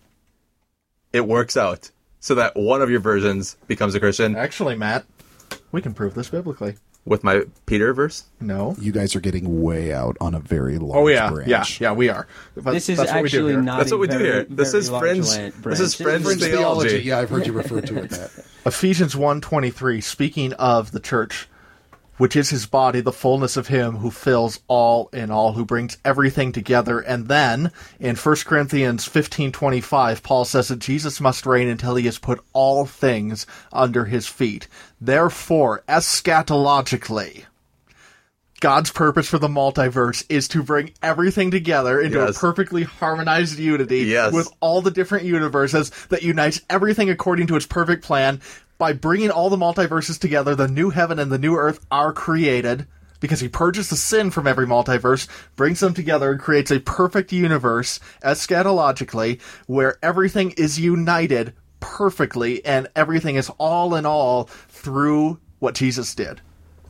it works out so that one of your versions becomes a Christian Actually, Matt, we can prove this biblically. with my Peter verse? No. You guys are getting way out on a very large Oh yeah, branch. yeah, yeah. We are. But This is that's what we do actually here. not. That's a what we do very, here. This very is large fringe- land this branch. is fringe Fringe theology. theology. Yeah, I've heard you refer to it that. Ephesians one twenty-three, speaking of the church, which is his body, the fullness of him who fills all in all, who brings everything together. And then in First Corinthians fifteen twenty-five, Paul says that Jesus must reign until he has put all things under his feet. Therefore, eschatologically, God's purpose for the multiverse is to bring everything together into Yes. a perfectly harmonized unity Yes. with all the different universes that unites everything according to its perfect plan. By bringing all the multiverses together, the new heaven and the new earth are created because he purges the sin from every multiverse, brings them together, and creates a perfect universe, eschatologically, where everything is united perfectly and everything is all in all through what Jesus did.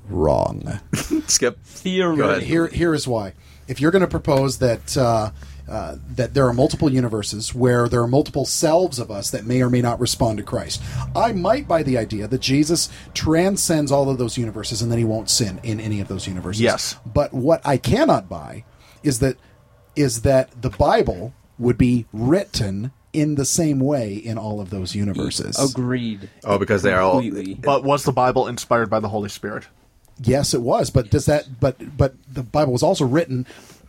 Wrong. Skip. Theoretically. Here, here is why. If you're going to propose that uh, uh, that there are multiple universes where there are multiple selves of us that may or may not respond to Christ, I might buy the idea that Jesus transcends all of those universes and then he won't sin in any of those universes. Yes. But what I cannot buy is that is that the Bible would be written in the same way in all of those universes. Agreed. Oh, because they are all. Completely. But was the Bible inspired by the Holy Spirit? Yes, it was, but does that? But but the Bible was also written,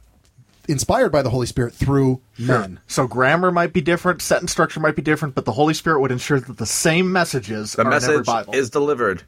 inspired by the Holy Spirit through men. So grammar might be different, sentence structure might be different, but the Holy Spirit would ensure that the same messages The are in every message Bible. is delivered.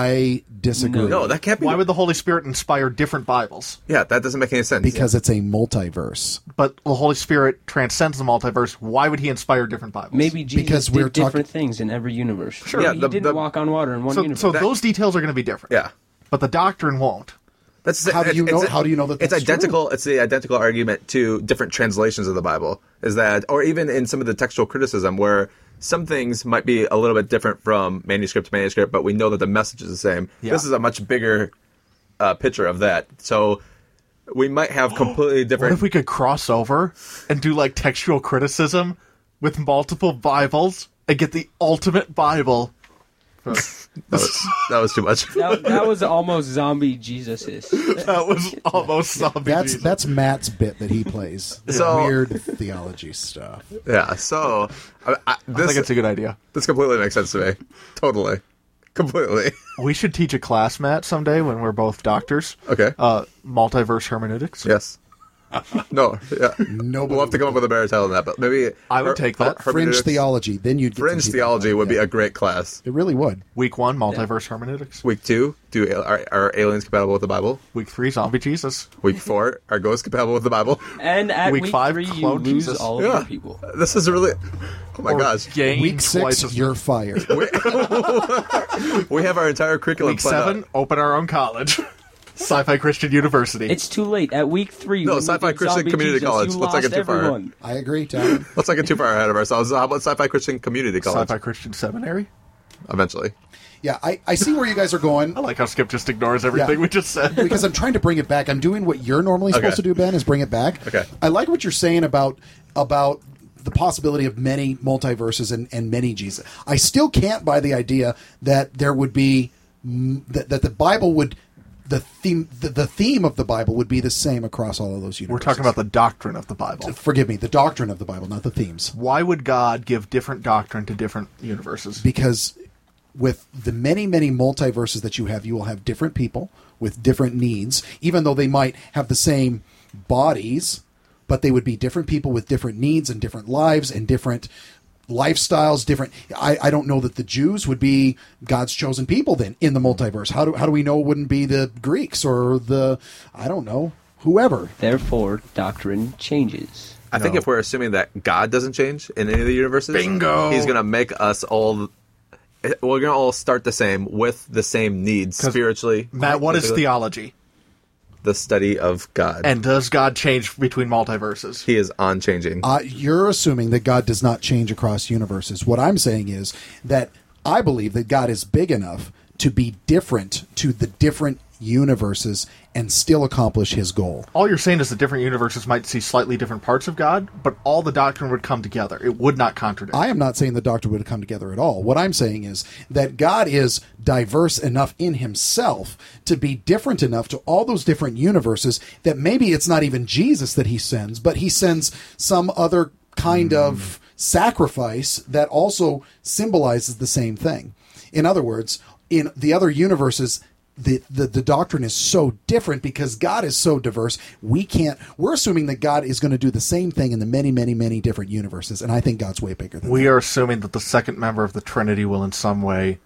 I disagree. No, that can't be. Why would the Holy Spirit inspire different Bibles? Yeah, that doesn't make any sense. Because it's a multiverse. But the Holy Spirit transcends the multiverse. Why would he inspire different Bibles? Maybe Jesus Because did we're talk- different things in every universe. Sure. Yeah, he the- didn't the- walk on water in one So, universe. so That- those details are going to be different. Yeah. But the doctrine won't. That's How do it's- you know- it's- how do you know that it's that's true? identical? It's the identical argument to different translations of the Bible. Is that, or even in some of the textual criticism, where some things might be a little bit different from manuscript to manuscript, but we know that the message is the same. Yeah. This is a much bigger uh, picture of that. So we might have completely What different. if we could cross over and do like textual criticism with multiple Bibles and get the ultimate Bible? that, was, that was too much. that, that was almost zombie Jesus-is. That was almost zombie. That's Jesus. that's Matt's bit that he plays. So- Weird theology stuff. Yeah. So I, I, I this think it's a good idea. this completely makes sense to me. Totally. Completely. We should teach a class, Matt, someday when we're both doctors. Okay. Uh, multiverse hermeneutics. Yes. No. Yeah. Nobody We'll have to come up with a better title than that, but maybe I would her- take that. her- Fringe hermeneutics- theology. Then you'd get some Fringe people theology involved. would be Yeah. a great class. It really would. Week one, multiverse hermeneutics. Week two, do al- are, are aliens compatible with the Bible? Week three, zombie Jesus. Week four, are ghosts compatible with the Bible? And at Week week, five, three, you clone lose Jesus. all of Yeah. your people. This is really. Oh my Or gosh. gain Week twice six, as- you're fired. We have our entire curriculum Week planned seven, out. open our own college. Sci-Fi Christian University. It's too late. At week three, No, when you Sci-Fi did Christian zombie Community Jesus, College. You Let's not lost get too far. everyone. I agree, Tom. Let's not get too far ahead of ourselves. How about Sci-Fi Christian Community College? Sci-Fi Christian Seminary. Eventually. Yeah, I, I see where you guys are going. I like how Skip just ignores everything Yeah. we just said. Because I'm trying to bring it back. I'm doing what you're normally supposed Okay. to do, Ben, is bring it back. Okay. I like what you're saying about about the possibility of many multiverses and, and many Jesus. I still can't buy the idea that there would be mm, that, that the Bible would the theme the, the theme of the Bible would be the same across all of those universes. We're talking about the doctrine of the Bible. Forgive me, the doctrine of the Bible, not the themes. Why would God give different doctrine to different universes? Because with the many, many multiverses that you have, you will have different people with different needs, even though they might have the same bodies, but they would be different people with different needs and different lives and different lifestyles. Different. I, I don't know that the Jews would be God's chosen people then in the multiverse. How do how do we know it wouldn't be the Greeks or the I don't know whoever? Therefore, doctrine changes. I think No. if we're assuming that God doesn't change in any of the universes, Bingo! He's going to make us all. We're going to all start the same with the same needs 'Cause, spiritually. Matt, what is physically. theology? The study of God. And does God change between multiverses? He is unchanging. Uh, you're assuming that God does not change across universes. What I'm saying is that I believe that God is big enough to be different to the different universes and still accomplish his goal. All you're saying is that different universes might see slightly different parts of God, but all the doctrine would come together. It would not contradict. I am not saying the doctrine would come together at all. What I'm saying is that God is diverse enough in himself to be different enough to all those different universes that maybe it's not even Jesus that he sends, but he sends some other kind of sacrifice that also symbolizes the same thing. In other words, in the other universes, the, the the doctrine is so different because God is so diverse. We can't. We're assuming that God is going to do the same thing in the many, many, many different universes, and I think God's way bigger than we that. are assuming that the second member of the Trinity will in some way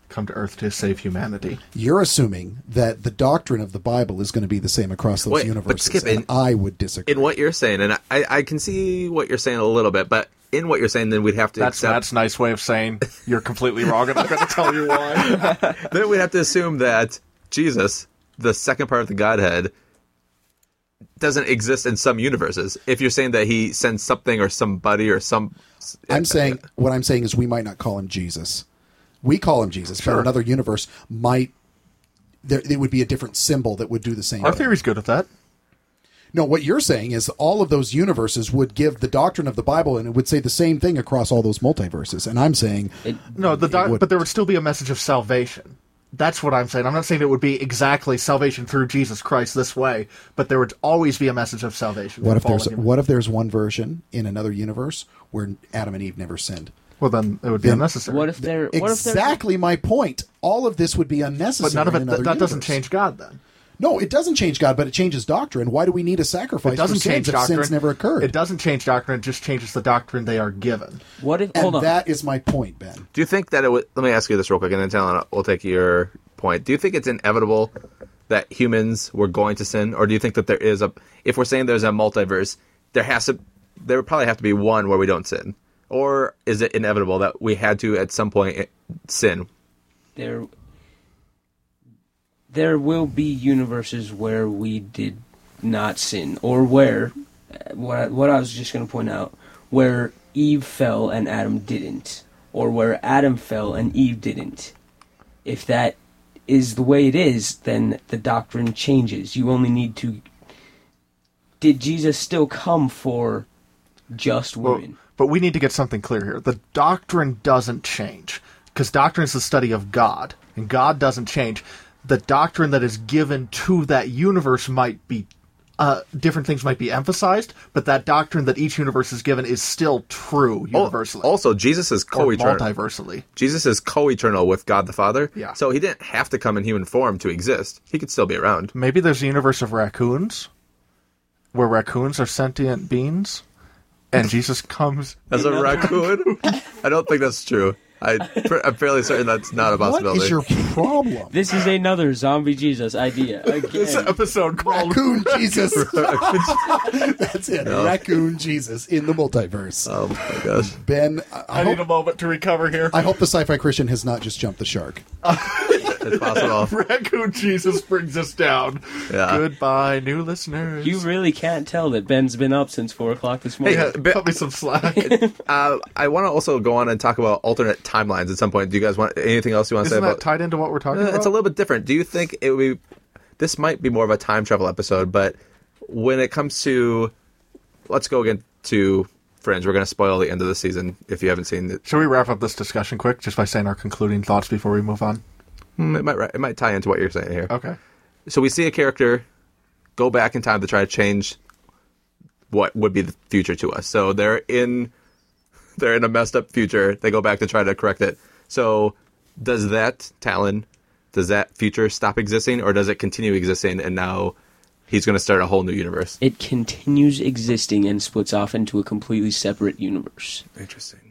come to Earth to save humanity. You're assuming that the doctrine of the Bible is going to be the same across those Wait, but universes, Skip, and in- I would disagree. In what you're saying, and I, I can see what you're saying a little bit, but in what you're saying, then we'd have to That's accept... Matt's nice way of saying you're completely wrong, and I'm going to tell you why. Then we'd have to assume that Jesus, the second part of the Godhead, doesn't exist in some universes. If you're saying that he sends something or somebody or some... I'm saying what I'm saying is we might not call him Jesus. We call him Jesus, Sure. but another universe might. There, it would be a different symbol that would do the same. Our thing. theory's good at that. No, what you're saying is all of those universes would give the doctrine of the Bible, and it would say the same thing across all those multiverses. And I'm saying It, No, the doc- would- but there would still be a message of salvation. That's what I'm saying. I'm not saying it would be exactly salvation through Jesus Christ this way, but there would always be a message of salvation. what for if there's fallen human- what if there's one version in another universe where Adam and Eve never sinned? Well, then it would be Then- unnecessary. what if they're what if they're Exactly my point. All of this would be unnecessary. But none of in it. another That, that doesn't universe. change God. Then No, it doesn't change God, but it changes doctrine. Why do we need a sacrifice it doesn't for sins change if doctrine. sins never occurred? It doesn't change doctrine. It just changes the doctrine they are given. what if And hold on that is my point, Ben. Do you think that it would... Let me ask you this real quick, and then Talon, we'll take your point. Do you think it's inevitable that humans were going to sin, or do you think that there is a... If we're saying there's a multiverse, there has to... There would probably have to be one where we don't sin. Or is it inevitable that we had to, at some point, sin? there there will be universes where we did not sin, or where what I, what I was just going to point out, where Eve fell and Adam didn't, or where Adam fell and Eve didn't. If that is the way it is, then the doctrine changes. You only need to. Did Jesus still come for just Well, women? but we need to get something clear here. The doctrine doesn't change, because doctrine is the study of God, and God doesn't change. The doctrine that is given to that universe might be, uh, different things might be emphasized, but that doctrine that each universe is given is still true universally. Also, Jesus is or co-eternal. multiversally. Jesus is co-eternal with God the Father. Yeah. So he didn't have to come in human form to exist. He could still be around. Maybe there's a universe of raccoons, where raccoons are sentient beings, and Jesus comes... As a raccoon? I don't think that's true. I, I'm fairly certain that's not a What possibility. is your problem? This is another zombie Jesus idea This again. episode called... Raccoon Jesus. That's it. Raccoon Jesus in the multiverse. Oh my gosh. Ben, I, I I need a hope, moment to recover here. I hope the sci-fi Christian has not just jumped the shark. It's possible. Raccoon Jesus brings us down. Yeah. Goodbye, new listeners. You really can't tell that Ben's been up since four o'clock this morning. Hey, Ben- cut me some slack. Uh, I want to also go on and talk about alternate timelines at some point. Do you guys want anything else you want to say Isn't that about? tied into what we're talking Uh, about? it's a little bit different. Do you think it would be? This might be more of a time travel episode, but when it comes to, let's go again to Fringe. We're going to spoil the end of the season if you haven't seen it. Shall we wrap up this discussion quick, just by saying our concluding thoughts before we move on? Hmm, It might it might tie into what you're saying here. Okay. So we see a character go back in time to try to change what would be the future to us. So they're in they're in a messed up future. They go back to try to correct it. So does that Talon, does that future stop existing, or does it continue existing and now he's going to start a whole new universe? It continues existing and splits off into a completely separate universe. Interesting.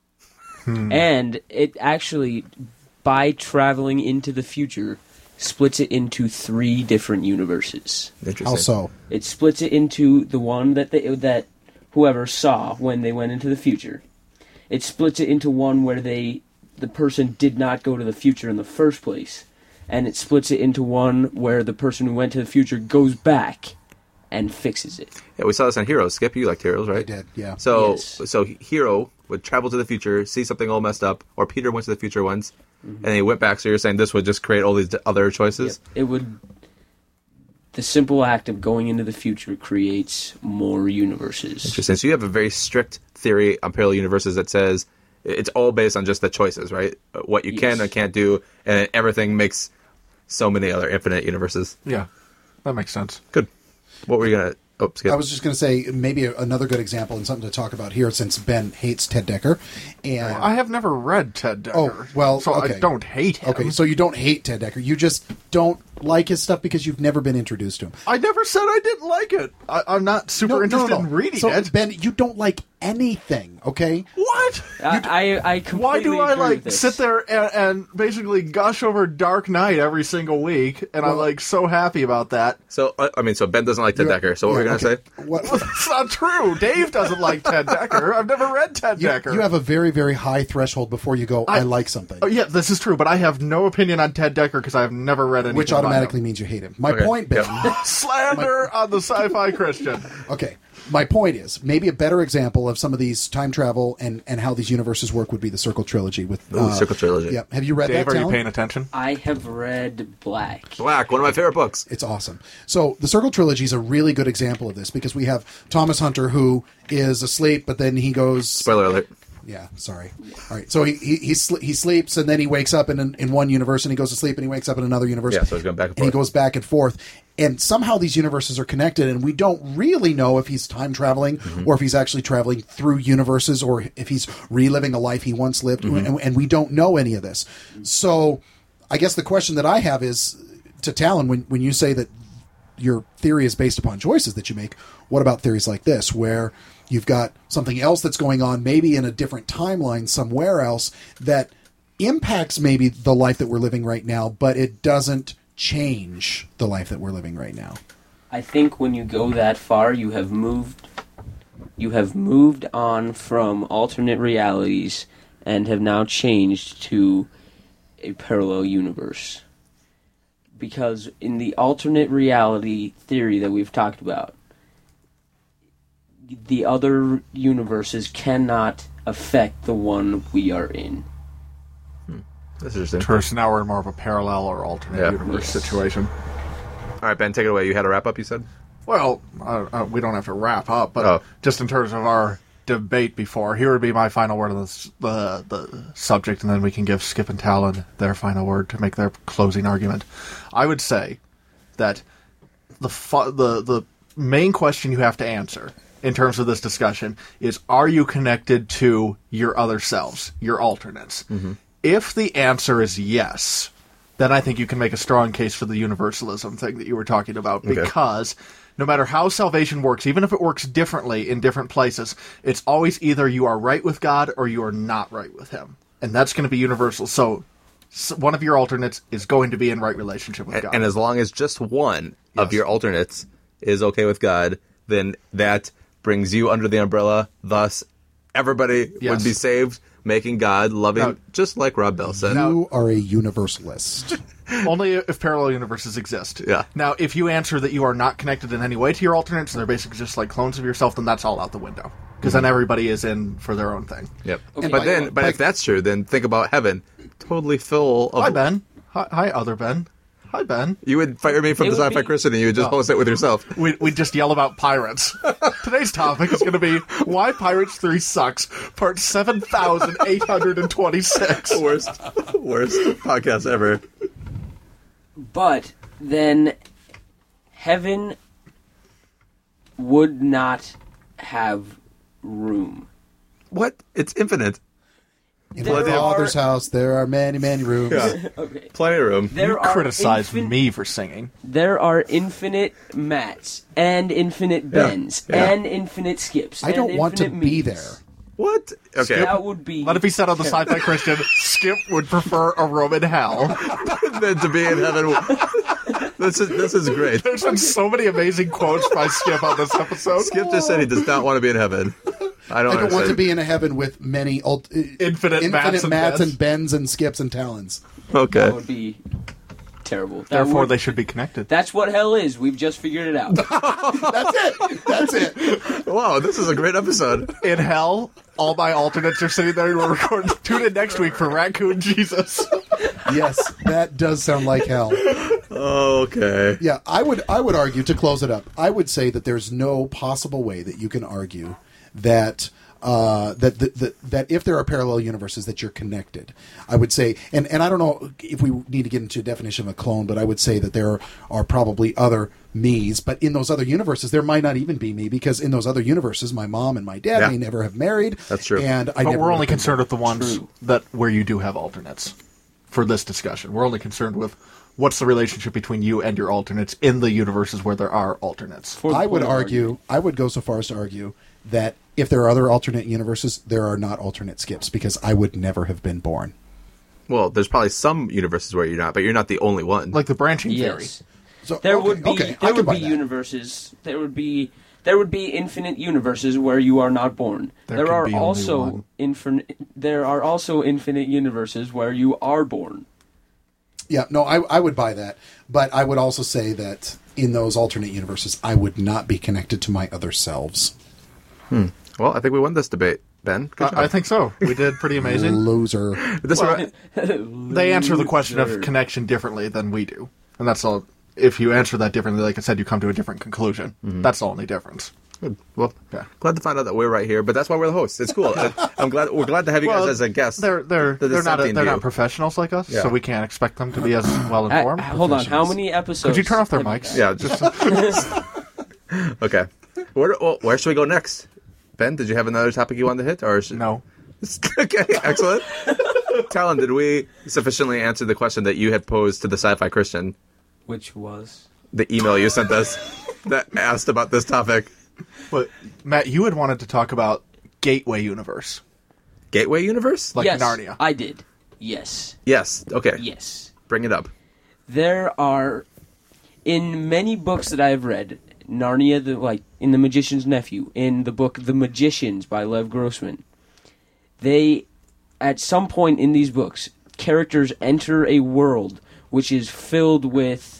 And it actually, by traveling into the future, splits it into three different universes. Interesting. How so? It splits it into the one that they, that whoever saw when they went into the future. It splits it into one where they the person did not go to the future in the first place, and it splits it into one where the person who went to the future goes back and fixes it. Yeah, we saw this on Heroes. Skip, you liked Heroes, right? I did, yeah. So, Yes. so Hero would travel to the future, see something all messed up, or Peter went to the future once, and he went back. So you're saying this would just create all these d- other choices? It would. The simple act of going into the future creates more universes. Interesting. So you have a very strict theory on parallel universes that says it's all based on just the choices, right? What you can Yes. and can't do, and everything makes so many other infinite universes. Yeah, that makes sense. Good. What were you gonna? Oh, skip. I was just going to say maybe a- another good example and something to talk about here, since Ben hates Ted Decker. And I have never read Ted Decker. Oh, well, so okay. I don't hate him. okay, so you don't hate Ted Decker. You just don't like his stuff because you've never been introduced to him. I never said I didn't like it. I, I'm not super No, no, interested no. in reading so, it. Ben, you don't like anything, okay? What? What? I, I, I completely Why do I agree with like this. sit there and, and basically gush over Dark Knight every single week, and I'm like so happy about that? So uh, I mean, so Ben doesn't like Ted You- Decker. So what were yeah, you gonna okay. say? What? That's not true. Dave doesn't like Ted Decker. I've never read Ted You, Decker. you have a very, very high threshold before you go, I, I- like something. Oh, yeah, this is true, but I have no opinion on Ted Decker because I have never read anything Which by him. automatically means you hate him. My Okay. point, Ben. Slander on the Sci-Fi Christian. Okay. My point is, maybe a better example of some of these time travel and, and how these universes work would be the Circle Trilogy. With Ooh, Circle Trilogy. Yeah. Have you read Dave, that, are you Talon? paying attention? I have read Black. Black, one of my favorite books. It's awesome. So the Circle Trilogy is a really good example of this because we have Thomas Hunter who is asleep, but then he goes. Spoiler alert. Yeah, sorry. All right, so he he he, sl- he sleeps and then he wakes up in an, in one universe and he goes to sleep and he wakes up in another universe. Yeah, so he's going back and and he forth. goes back and forth. And somehow these universes are connected, and we don't really know if he's time traveling Mm-hmm. or if he's actually traveling through universes or if he's reliving a life he once lived, Mm-hmm. and, and we don't know any of this. So, I guess the question that I have is to Talon: when when you say that your theory is based upon choices that you make, what about theories like this, where you've got something else that's going on, maybe in a different timeline somewhere else, that impacts maybe the life that we're living right now, but it doesn't change the life that we're living right now? I think when you go that far, you have moved. You have moved on from alternate realities and have now changed to a parallel universe. Because in the alternate reality theory that we've talked about, the other universes cannot affect the one we are in. That's interesting. First, now we're in more of a parallel or alternate Yeah. universe Yes. situation. All right, Ben, take it away. You had a wrap up, you said? Well, uh, uh, we don't have to wrap up, but Oh. just in terms of our debate before, here would be my final word on this, the the subject, and then we can give Skip and Talon their final word to make their closing argument. I would say that the fu- the the main question you have to answer in terms of this discussion is: are you connected to your other selves, your alternates? If the answer is yes, then I think you can make a strong case for the universalism thing that you were talking about, Okay. because no matter how salvation works, even if it works differently in different places, it's always either you are right with God or you are not right with Him. And that's going to be universal. So s- one of your alternates is going to be in right relationship with And, God. and as long as just one of Yes. your alternates is okay with God, then that brings you under the umbrella. Thus, everybody Yes. would be saved, making God loving, Now- just like Rob Bell said. You are a universalist. Only if parallel universes exist. Yeah. Now, if you answer that you are not connected in any way to your alternates, and they're basically just like clones of yourself, then that's all out the window. Because then everybody is in for their own thing. Yep. Okay. But then, but if that's true, then think about heaven, totally full of. Hi, Ben. Hi, hi, other Ben. Hi, Ben. You would fire me from It the would Sci-Fi be- Christian, and you would just host it with yourself. We we just yell about pirates. Today's topic is going to be why Pirates three sucks, part seven thousand eight hundred twenty-six. worst, worst podcast ever. But then heaven would not have room. What? It's infinite. In There my are- father's house, there are many, many rooms. Yeah. Okay. Plenty of room. There You are criticize infin- me for singing. There are infinite Matts and infinite Bens Yeah. and infinite Skips. I and don't want to infinite be me's. there. What? Okay. That would be. Let it be said on the Sci-Fi Christian, Skip would prefer a room in hell. Then to be in heaven. This is this is great. There's been so many amazing quotes by Skip on this episode. Skip just said he does not want to be in heaven. I don't. I don't want to understand. be in a heaven with many ult- Infinite Matts and Matts Bens. and Bens and Skips and Talons. Okay. That would be terrible. That Therefore, would- they should be connected. That's what hell is. We've just figured it out. That's it. That's it. Wow, this is a great episode. In hell, all my alternates are sitting there and we're recording. Tune in next week for Raccoon Jesus. Yes, that does sound like hell. Okay. Yeah, I would I would argue, to close it up, I would say that there's no possible way that you can argue that uh, that, that that that if there are parallel universes that you're connected. I would say, and, and I don't know if we need to get into a definition of a clone, but I would say that there are probably other me's, but in those other universes there might not even be me, because in those other universes my mom and my dad Yeah. may never have married. That's true. And I But never we're would only have been concerned with the ones True. that where you do have alternates for this discussion. We're only concerned with what's the relationship between you and your alternates in the universes where there are alternates. For the I would point of argue, I would go so far as to argue that if there are other alternate universes, there are not alternate Skips because I would never have been born. Well, there's probably some universes where you're not, but you're not the only one. Like the branching theory. Yes. So There okay, would be okay, I there could would buy be that. universes. There would be there would be infinite universes where you are not born. There There, can are be only also one. infinite. There are also infinite universes where you are born. Yeah, no, I, I would buy that. But I would also say that in those alternate universes, I would not be connected to my other selves. Well, I think we won this debate, Ben. Good job. I, I think so. We did pretty amazing. Loser. this Well, they answer the question of Loser. connection differently than we do. And that's all. If you answer that differently, like I said, you come to a different conclusion. That's the only difference. Good. Well, Yeah. glad to find out that we're right here, but that's why we're the hosts. It's cool. I- I'm glad we're glad to have you guys as a guest. They're they're The they're not a, dissenting they're view. not professionals like us, Yeah. so we can't expect them to be as well Uh, informed. hold on, how many episodes? Could you turn off their have you mics? Yeah, just okay. Where, well, where should we go next? Ben, did you have another topic you wanted to hit, or should... No. Okay, excellent. Talon, did we sufficiently answer the question that you had posed to the Sci-Fi Christian? Which was The email you sent us that asked about this topic. But Matt, you had wanted to talk about Gateway Universe, Gateway Universe? like yes, Narnia. I did. Yes, Yes. Okay. yes. Bring it up. There are in many books that I have read, Narnia, the like in The Magician's Nephew, in the book The Magicians by Lev Grossman. They, at some point in these books, characters enter a world which is filled with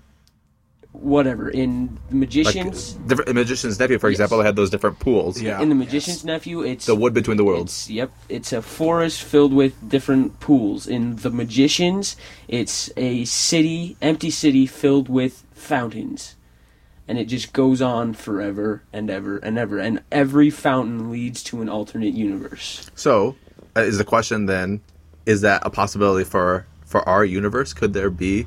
whatever. In The Like, Magicians, different, Magician's Nephew, for Yes. example, had those different pools. Yeah. in The Magician's Nephew, it's The wood between the worlds. It's, yep, it's a forest filled with different pools. In The Magicians, it's a city, empty city filled with fountains. And it just goes on forever and ever and ever. And every fountain leads to an alternate universe. So, uh, is the question then, is that a possibility for, for our universe? Could there be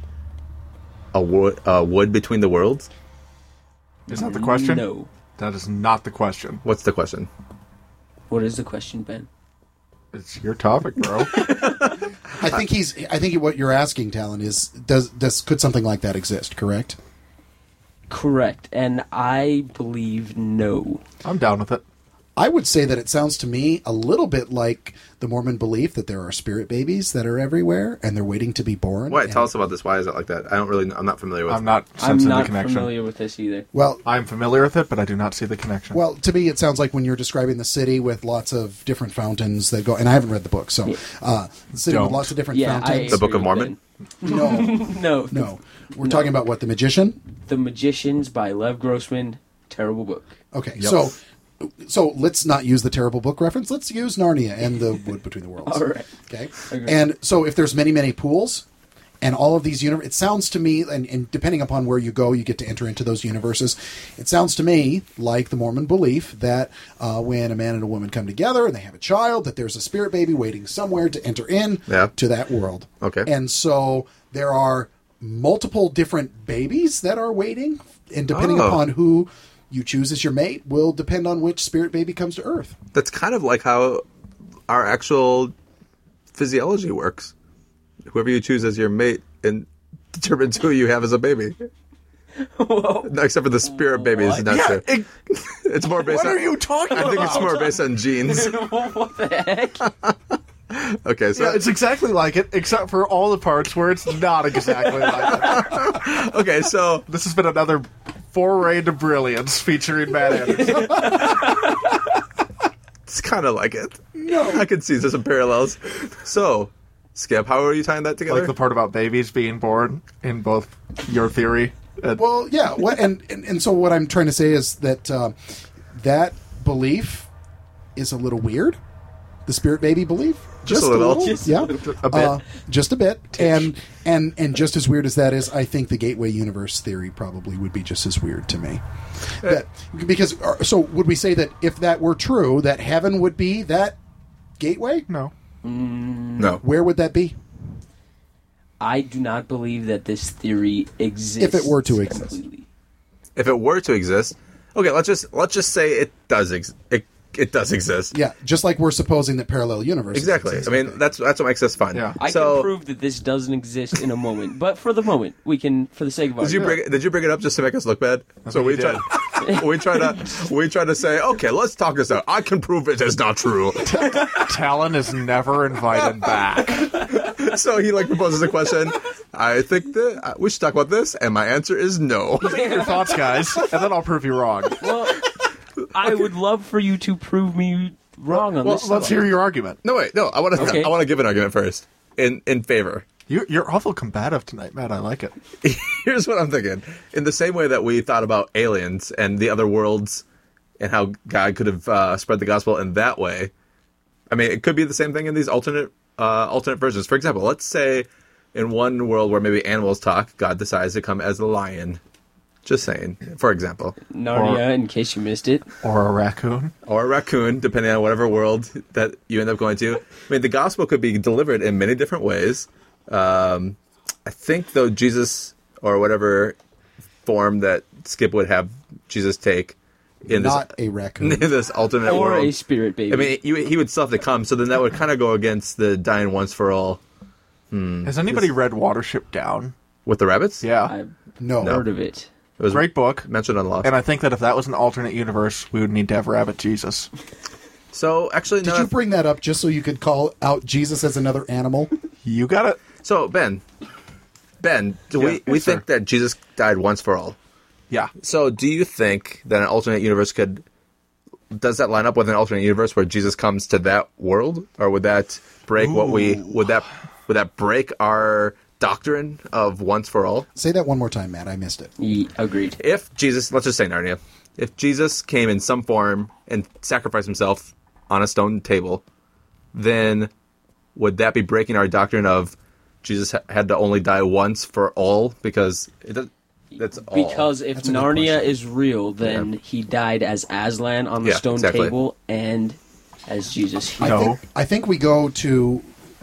a wood, a wood between the worlds? Is that the question? No. That is not the question. What's the question? What is the question, Ben? It's your topic, bro. I think he's. I think what you're asking, Talon, is does does could something like that exist? Correct. Correct. And I believe no. I'm down with it. I would say that it sounds to me a little bit like the Mormon belief that there are spirit babies that are everywhere and they're waiting to be born. Why? And- Tell us about this. Why is it like that? I don't really. I'm not familiar with. I'm not I'm sensing not the connection. familiar with this either. Well, I'm familiar with it, but I do not see the connection. well, to me, it sounds like when you're describing the city with lots of different fountains that go. And I haven't read the book, so uh, the city Don't. with lots of different Yeah, I fountains. The Book of agree with Mormon? No, Ben. No. no, we're talking about what, the Magician. The Magicians by Lev Grossman. Terrible book. Okay, Yep. so so let's not use the terrible book reference. Let's use Narnia and the Wood Between the Worlds. All right. Okay. Okay. And so if there's many, many pools and all of these universes, it sounds to me, and, and depending upon where you go, you get to enter into those universes. It sounds to me like the Mormon belief that uh, when a man and a woman come together and they have a child, that there's a spirit baby waiting somewhere to enter in Yeah. to that world. Okay. And so there are multiple different babies that are waiting, and depending Oh. upon who you choose as your mate will depend on which spirit baby comes to Earth. That's kind of like how our actual physiology works. Whoever you choose as your mate and determines who you have as a baby. Whoa. No, except for the spirit babies. Not yeah, true. it- It's more based what on. are you talking I about? think it's more based on genes. What the heck? Okay, so Yeah, it's exactly like it, except for all the parts where it's not exactly like it. okay, so This has been another foray to brilliance featuring Matt Anderson. it's kind of like it. No, I can see there's some parallels. So, Skip, how are you tying that together? Like the part about babies being born in both your theory and Well, yeah. What, and, and and so what I'm trying to say is that uh, that belief is a little weird. The spirit baby belief, Just a little. Just yeah, a little. a bit. Uh, just a bit. And and and just as weird as that is, I think the Gateway Universe theory probably would be just as weird to me. That, because uh, so would we say that if that were true, that heaven would be that gateway? no. no. Where would that be? I do not believe that this theory exists. If it were to exist. completely. If it were to exist, okay, let's just let's just say it does ex- it it does exist. Yeah, just like we're supposing that parallel universes Exactly. exist. I mean, that's that's what makes this fun. Yeah. I so, can prove that this doesn't exist in a moment, but for the moment, we can, for the sake of Did you argument. bring it, did you bring it up just to make us look bad? so what we you try, did. we try to we try to say, okay, let's talk this out. I can prove it is not true. Talon is never invited back. So he like proposes a question. I think that uh, we should talk about this, and my answer is no. Your thoughts, guys, and then I'll prove you wrong. Well, I would love for you to prove me wrong on Well, this. let's subject. hear your argument. No, wait, no. I want to. Okay. I want to give an argument first in in favor. You're, you're awful combative tonight, Matt. I like it. Here's what I'm thinking. In the same way that we thought about aliens and the other worlds and how God could have uh, spread the gospel in that way, I mean, it could be the same thing in these alternate uh, alternate versions. For example, let's say in one world where maybe animals talk, God decides to come as a lion. Just saying, for example. Narnia, in case you missed it. Or a raccoon. Or a raccoon, depending on whatever world that you end up going to. I mean, the gospel could be delivered in many different ways. Um, I think, though, Jesus, or whatever form that Skip would have Jesus take in Not this, a raccoon. in this alternate Or world. a spirit baby. I mean, he, he would still have to come, so then that would kind of go against the dying once for all Has anybody read Watership Down? with the rabbits. Yeah. I've No. heard of it. It was Great book. mentioned on Lost. And I think that if that was an alternate universe, we would need to have Rabbit Jesus. So, actually, Did no. you bring that up just so you could call out Jesus as another animal? You got it. So, Ben, Ben, do Yeah, we, we yes, sir. think that Jesus died once for all. Yeah. So, do you think that an alternate universe could... Does that line up with an alternate universe where Jesus comes to that world? Or would that break what we... Would that would that break our doctrine of once for all? Say that one more time, Matt. I missed it. Ye- agreed. If Jesus... Let's just say Narnia. If Jesus came in some form and sacrificed himself on a stone table, then would that be breaking our doctrine of Jesus ha- had to only die once for all? Because it does, that's all. Because if That's a good Narnia question. is real, then Yeah. he died as Aslan on the Yeah, stone exactly. table and as Jesus here. I No. think, I think we go to.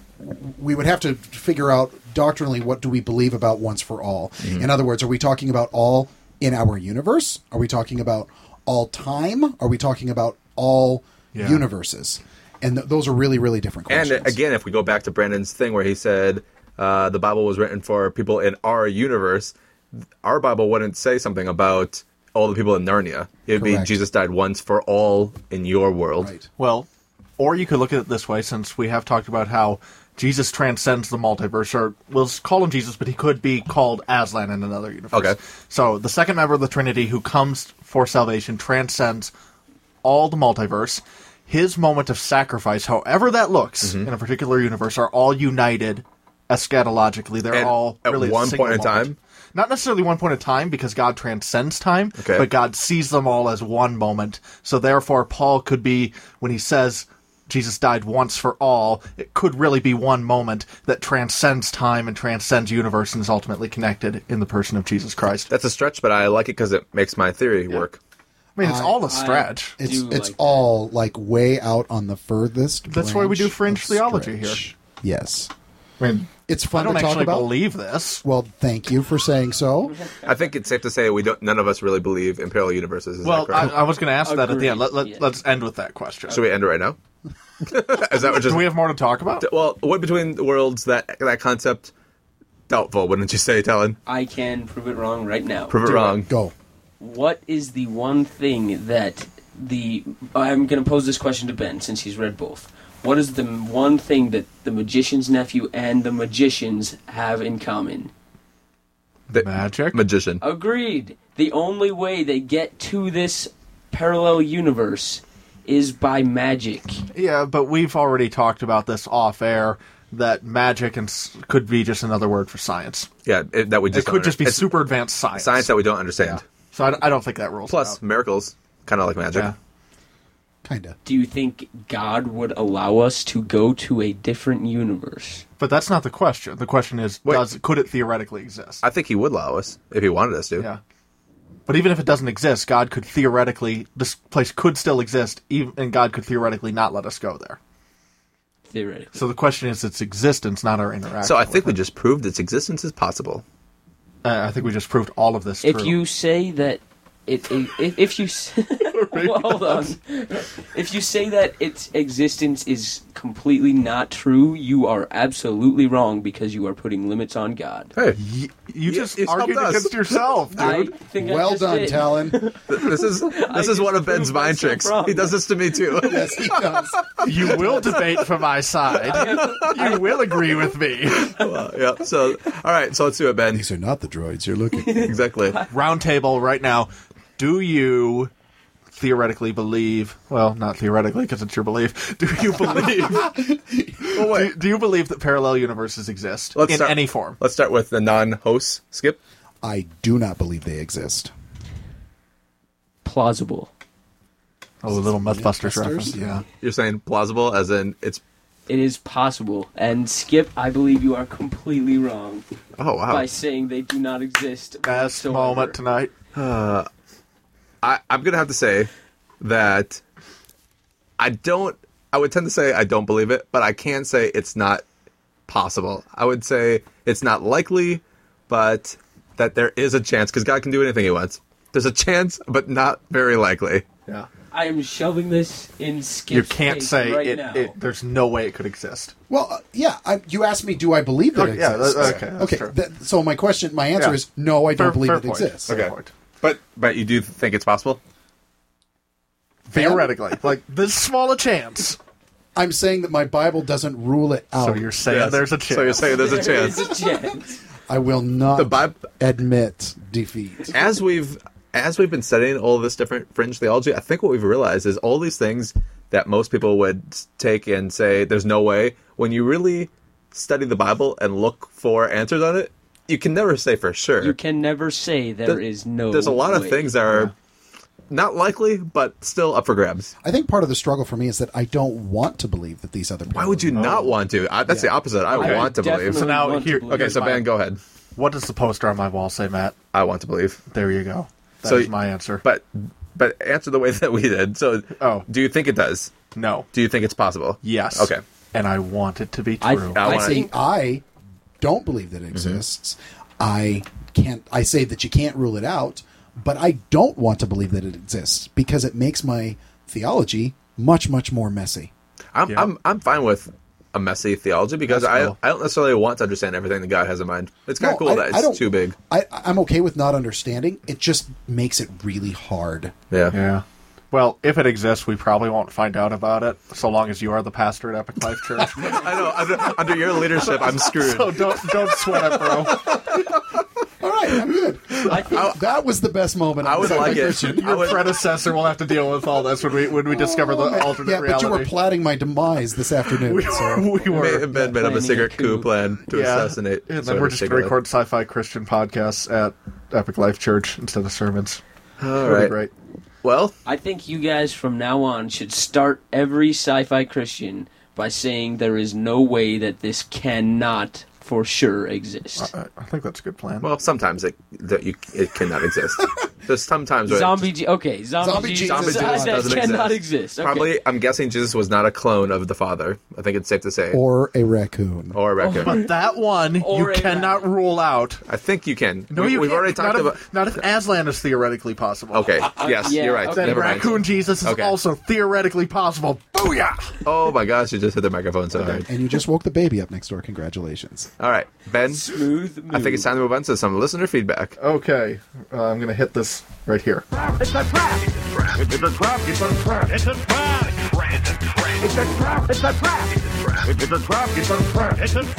We would have to figure out doctrinally what do we believe about once for all. Mm-hmm. In other words, are we talking about all in our universe? Are we talking about all time? Are we talking about all Yeah. universes? And th- those are really, really different And questions. again, if we go back to Brandon's thing where he said uh, the Bible was written for people in our universe, our Bible wouldn't say something about all the people in Narnia. It would be Correct. Jesus died once for all in your world. right. Well, or you could look at it this way, since we have talked about how Jesus transcends the multiverse, or we'll call him Jesus, but he could be called Aslan in another universe. Okay. So the second member of the Trinity who comes for salvation transcends all the multiverse. His moment of sacrifice, however that looks Mm-hmm. in a particular universe, are all united eschatologically. They're And all at really a one single point in moment. time? Not necessarily one point in time, because God transcends time, Okay. but God sees them all as one moment. So therefore, Paul could be, when he says Jesus died once for all, it could really be one moment that transcends time and transcends universe and is ultimately connected in the person of Jesus Christ. That's a stretch, but I like it because it makes my theory work. I mean, it's I- all a stretch. It's do it's like all like way out on the furthest. That's why we do branch fringe of theology stretch. here. Yes, I mean, it's I fun don't to talk actually about. believe this. Well, thank you for saying so. I think it's safe to say we don't. None of us really believe in parallel universes. Is Well, that I, correct? I was going to ask that at the end. Let, let, Agreed, yeah. Let's end with that question. Should we end it right now? Is that what just? Do we have more to talk about? Well, what between the worlds that that concept? Doubtful, wouldn't you say, Talon? I can prove it wrong right now. Prove it Do wrong. Go. What is the one thing that the... I'm going to pose this question to Ben, since he's read both. What is the one thing that the magician's nephew and the magicians have in common? The Magic? magician. Agreed. The only way they get to this parallel universe is by magic. Yeah, but we've already talked about this off air, that magic and s- could be just another word for science. Yeah, it, that we It just could just be it's super advanced science. science that we don't understand. Yeah. So I, I don't think that rules it Plus, out. miracles, kind of like magic. Yeah. Kinda. Do you think God would allow us to go to a different universe? But that's not the question. The question is, Wait. does could it theoretically exist? I think he would allow us if he wanted us to. Yeah. But even if it doesn't exist, God could theoretically, this place could still exist, even, and God could theoretically not let us go there. Theoretically. So the question is its existence, not our interaction. So I think we with it. just proved its existence is possible. Uh, I think we just proved all of this If true. you say that... It, it, if, if you... s- Well, hold on. If you say that its existence is completely not true, you are absolutely wrong because you are putting limits on God. Hey, You, you just it's argued helped us. against yourself, dude. I think I Well just done, did. Talon. this is this I is just one of Ben's proved mind myself tricks. wrong. He does this to me too. Yes, he does. You will debate for my side. You will agree with me. Well, yeah. So, all right. So let's do it, Ben. These are not the droids you're looking for. Exactly. Round table right now. Do you theoretically believe? Well, not theoretically because it's your belief. Do you believe? Well, wait. do, do you believe that parallel universes exist Let's in start- any form? Let's start with the non-host. Skip. I do not believe they exist. Plausible. Oh, a little Mythbusters Mythbusters? reference. Yeah. You're saying plausible, as in it's. It is possible. And Skip, I believe you are completely wrong Oh wow. by saying they do not exist. Best whatsoever. moment tonight. I, I'm gonna have to say that I don't. I would tend to say I don't believe it, but I can say it's not possible. I would say it's not likely, but that there is a chance because God can do anything He wants. There's a chance, but not very likely. Yeah. I am shoving this in Skip's You can't face say right it, now. it. There's no way it could exist. Well, uh, yeah. I, you asked me, do I believe that Okay, it yeah, exists? that- okay, that's okay. true. that- so my question, my answer Yeah. is no. I don't Fair- believe fair it point. exists. Fair Okay. point. But but you do think it's possible? Theoretically, like this small a chance. I'm saying that my Bible doesn't rule it out. So you're saying Yes. there's a chance. So you're saying there's a There chance. is a chance. I will not The Bib- admit defeat. as we've as we've been studying all this different fringe theology, I think what we've realized is all these things that most people would take and say there's no way. When you really study the Bible and look for answers on it, you can never say for sure. You can never say there There- is no There's a lot of way. things that are not likely, but still up for grabs. I think part of the struggle for me is that I don't want to believe that these other. Why would you not want to? I, that's the opposite. I, I want to believe. definitely So now want to here- believe. Okay, so my- Ben, go ahead. What does the poster on my wall say, Matt? I want to believe. There you go. That's So- my answer. But but answer the way that we did. So, Oh. do you think it does? no. Do you think it's possible? Yes. Okay. And I want it to be I- true. I I wanna- think I don't believe that it exists. I can't. I say that you can't rule it out, but I don't want to believe that it exists because it makes my theology much, much more messy. I'm Yeah. I'm I'm fine with a messy theology because That's I cool. I don't necessarily want to understand everything that God has in mind. It's kind of No, cool I- that I it's don't- too big. I, I'm okay with not understanding. It just makes it really hard. Yeah. Yeah. Well, if it exists, we probably won't find out about it, so long as you are the pastor at Epic Life Church. I know. Under, under your leadership, I'm screwed. so don't don't sweat it, bro. All right, I'm good. I think That was the best moment. I on would the like it. Christian. I Your would- predecessor will have to deal with all this when we when we discover the alternate yeah, but reality. you were plotting my demise this afternoon. we, so. we were. Made, Ben made up a planning secret a coup coup. plan to Yeah. assassinate. And then sort we're of just going to Sigurd. record sci-fi Christian podcasts at Epic Life Church instead of sermons. All That'd be right. great. Well, I think you guys from now on should start every sci-fi Christian by saying there is no way that this cannot for sure exist. I, I think that's a good plan. well, sometimes it that you it cannot exist. There's sometimes where it Zombie, just- G- okay, zombie, Zombie Jesus, Jesus Zombie Jesus that doesn't cannot exist. exist. Okay. Probably, I'm guessing Jesus was not a clone of the Father. I think it's safe to say, Or a raccoon. or a raccoon. but that one Or you a cannot rule out. I think you can. No, We- you We've can't. already talked not about. If, not if Aslan is theoretically possible. Okay. Yes, yeah, you're right. okay. Then Never mind. Raccoon Jesus is Okay. also theoretically possible. Booyah! Oh my gosh! You just hit the microphone so hard. And you just woke the baby up next door. Congratulations. All right, Ben. Smooth move. I think it's time to move on to some listener feedback. Okay, uh, I'm going to hit this right here. It's a trap! It's a trap! It's a trap! It's a trap! It's a trap! It's a trap! It's a trap! It's a trap! It's a trap! It's a trap! It's a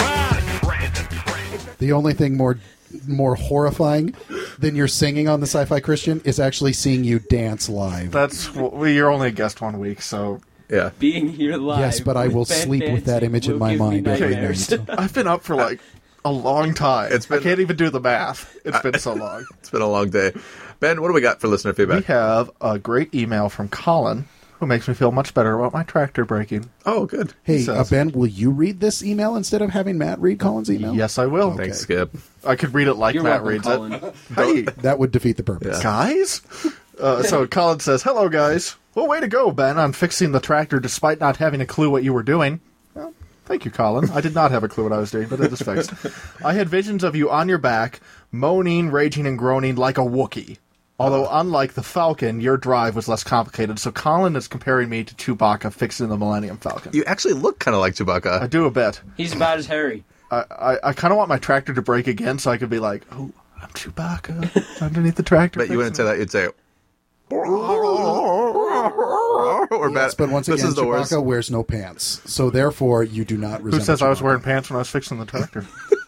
trap! The only thing more more horrifying than your singing on the Sci-Fi Christian is actually seeing you dance live. That's well, you're only a guest one week, so Yeah. being here live. Yes, but I with will Ben sleep with that dancing image in will my give me mind every nightmares. night. I've been up for like a long time. It's been- I can't even do the math. It's been so long. It's been a long day. Ben, what do we got for listener We feedback? have a great email from Colin, who makes me feel much better about my tractor braking. Oh, good. Hey, says- uh, Ben, will you read this email instead of having Matt read Colin's email? Yes, I will. Thanks, Skip. I could read it like You're Matt welcome, reads Colin. it. Hey, That would defeat the purpose. guys. Uh, so Colin says, "Hello, guys. Well, way to go, Ben, on fixing the tractor despite not having a clue what you were doing." Well, thank you, Colin. I did not have a clue what I was doing, but it is fixed. I had visions of you on your back, moaning, raging, and groaning like a Wookiee. Although, unlike the Falcon, your drive was less complicated, so Colin is comparing me to Chewbacca fixing the Millennium Falcon. You actually look kind of like Chewbacca. I do a bit. He's about as hairy. I, I, I kind of want my tractor to break again so I could be like, oh, I'm Chewbacca underneath the tractor. But you wouldn't say that. You'd say... or Yes, but once this again, is the worst. Chewbacca wears no pants, so therefore you do not Who resemble says I was Chewbacca. wearing pants when I was fixing the tractor?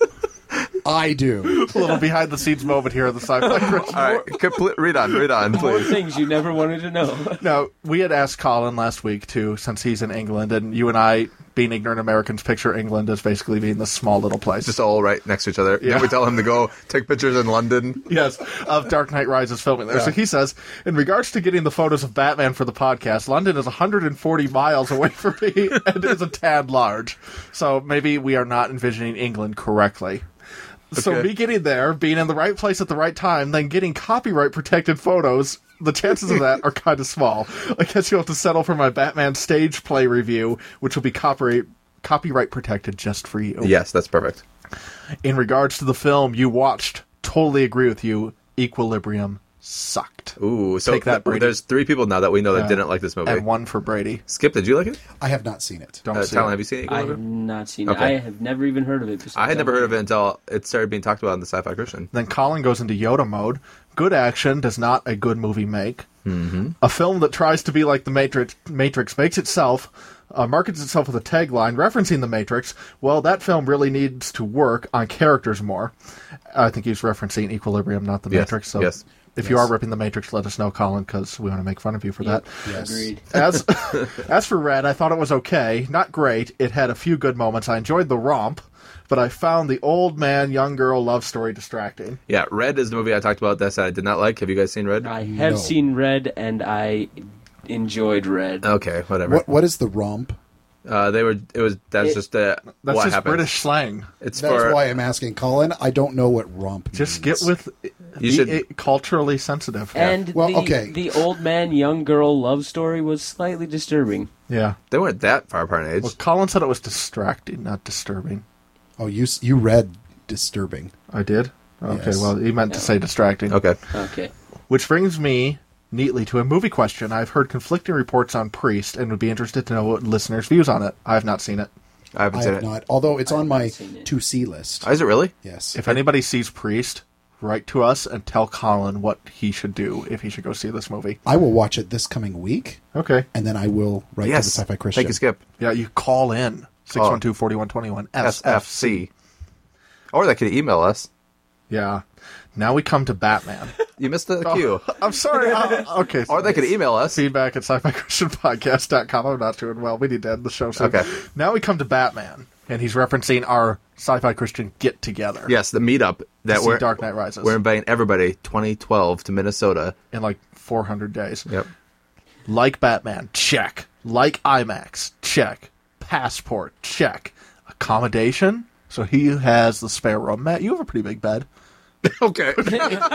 I do. A little behind the scenes moment here at the Sci-Fi Christian. All right, complete, read on, read on, More please. things you never wanted to know. Now, we had asked Colin last week, too, since he's in England, and you and I, being ignorant Americans, picture England as basically being this small little place. Just all right next to each other. Yeah. Then we tell him to go take pictures in London. Yes, of Dark Knight Rises filming there. Yeah. So he says, in regards to getting the photos of Batman for the podcast, London is one hundred forty miles away from me and is a tad large. So maybe we are not envisioning England correctly. So Okay. me getting there, being in the right place at the right time, then getting copyright protected photos, the chances of that are kind of small. I guess you'll have to settle for my Batman stage play review, which will be copyright copyright protected just for you. Yes, that's perfect. In regards to the film you watched, totally agree with you. Equilibrium sucked. Ooh, so Take that, Brady. there's three people now that we know that Yeah. didn't like this movie. And one for Brady. Skip, did you like it? I have not seen it. Don't Uh, see Talon, it. have you seen it? I have Equilibrium? not seen it. Okay. I have never even heard of it. I had never heard of it until it started being talked about in the Sci-Fi Christian. Then Colin goes into Yoda mode. Good action does not a good movie make. Mm-hmm. A film that tries to be like the Matrix, Matrix makes itself, uh, markets itself with a tagline referencing the Matrix. Well, that film really needs to work on characters more. I think he's referencing Equilibrium, not the Yes, Matrix. So yes. if you Yes. are ripping the Matrix, let us know, Colin, because we want to make fun of you for that. Yes. Agreed. As as for Red, I thought it was okay. Not great. It had a few good moments. I enjoyed the romp, but I found the old man, young girl love story distracting. Yeah, Red is the movie I talked about that I did not like. Have you guys seen Red? I have No. seen Red, and I enjoyed Red. Okay, whatever. What What is the romp? Uh, they were. It was. That's It- just uh, That's what just happens. British slang. It's That's for. why I'm asking Colin. I don't know what romp Just means. get with You be should- it culturally sensitive. And Well, the, okay. the old man, young girl love story was slightly disturbing. Yeah. They weren't that far apart in age. Well, Colin said it was distracting, not disturbing. Oh, you s- you read disturbing. I did? Okay, Yes. well, he meant to say distracting. Okay. Okay. Which brings me neatly to a movie question. I've heard conflicting reports on Priest and would be interested to know what listeners' views on it. I have not seen it. I haven't I seen have it. not. Although it's I on have my not seen it. to see list. Oh, is it really? Yes. If anybody sees Priest, write to us and tell Colin what he should do if he should go see this movie. I will watch it this coming week, Okay. and then I will write yes. to the Sci-Fi Christian. Thank you, Skip. Yeah, you call in. six one two, four one two one. S F C. Or they could email us. Yeah. Now we come to Batman. You missed the cue. I'm sorry. I- okay. Or they could email us. Feedback at sci fi christian podcast dot com. I'm not doing well. We need to end the show soon. Okay. Now we come to Batman, and he's referencing our Sci-Fi Christian get-together Yes, the meetup that see we're Dark Knight Rises we're inviting everybody twenty twelve to Minnesota. in like four hundred days. Yep. Like Batman, check. Like IMAX, check. Passport, check. Accommodation, so he has the spare room. Matt, you have a pretty big bed. Okay. Wait, wait, wait,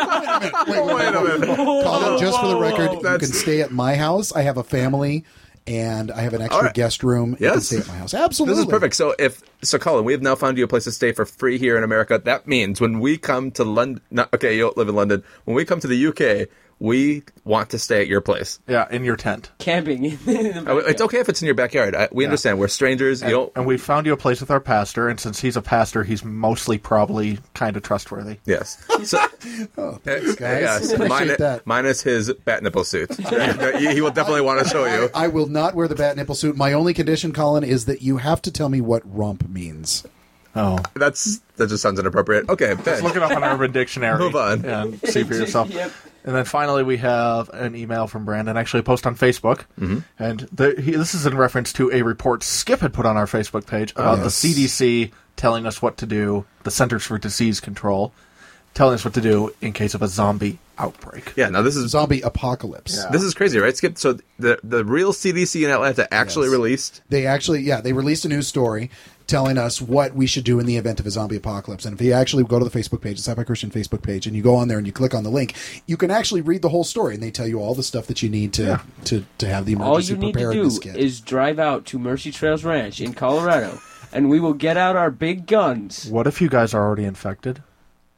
wait. Colin, just for the record, you That's- can stay at my house. I have a family, and I have an extra All right. guest room. You can Yes. stay at my house. Absolutely. This is perfect. So if so, Colin, we have now found you a place to stay for free here in America. That means when we come to London, not, okay, you don't live in London. When we come to the U K, we want to stay at your place. Yeah, in your tent. Camping. in the Uh, It's backyard. okay if it's in your backyard. I, we understand. We're strangers. You And, don't. and we found you a place with our pastor, and since he's a pastor, he's mostly probably kind of trustworthy. Yes. So, Oh, thanks, guys. yes. Appreciate Minus, that. minus his bat nipple suit. he, he will definitely want to show you. I will not wear the bat nipple suit. My only condition, Colin, is that you have to tell me what rump means. Oh. That's that just sounds inappropriate. Okay, Ben. Look it up on Urban Dictionary. Move on. And see for yourself. Yep. And then finally, we have an email from Brandon, actually a post on Facebook. Mm-hmm. And the, he, this is in reference to a report Skip had put on our Facebook page about the yes. C D C telling us what to do, the Centers for Disease Control, telling us what to do in case of a zombie outbreak. Yeah. Now this is Zombie apocalypse. Yeah. this is crazy, right, Skip? So the the real C D C in Atlanta actually Yes. released. They actually, yeah, they released a news story telling us what we should do in the event of a zombie apocalypse. And if you actually go to the Facebook page, the Sci-Fi Christian Facebook page, and you go on there and you click on the link, you can actually read the whole story, and they tell you all the stuff that you need to to, to have the All emergency you need to do preparedness kit. is drive out to Mercy Trails Ranch in Colorado, and we will get out our big guns. What if you guys are already infected?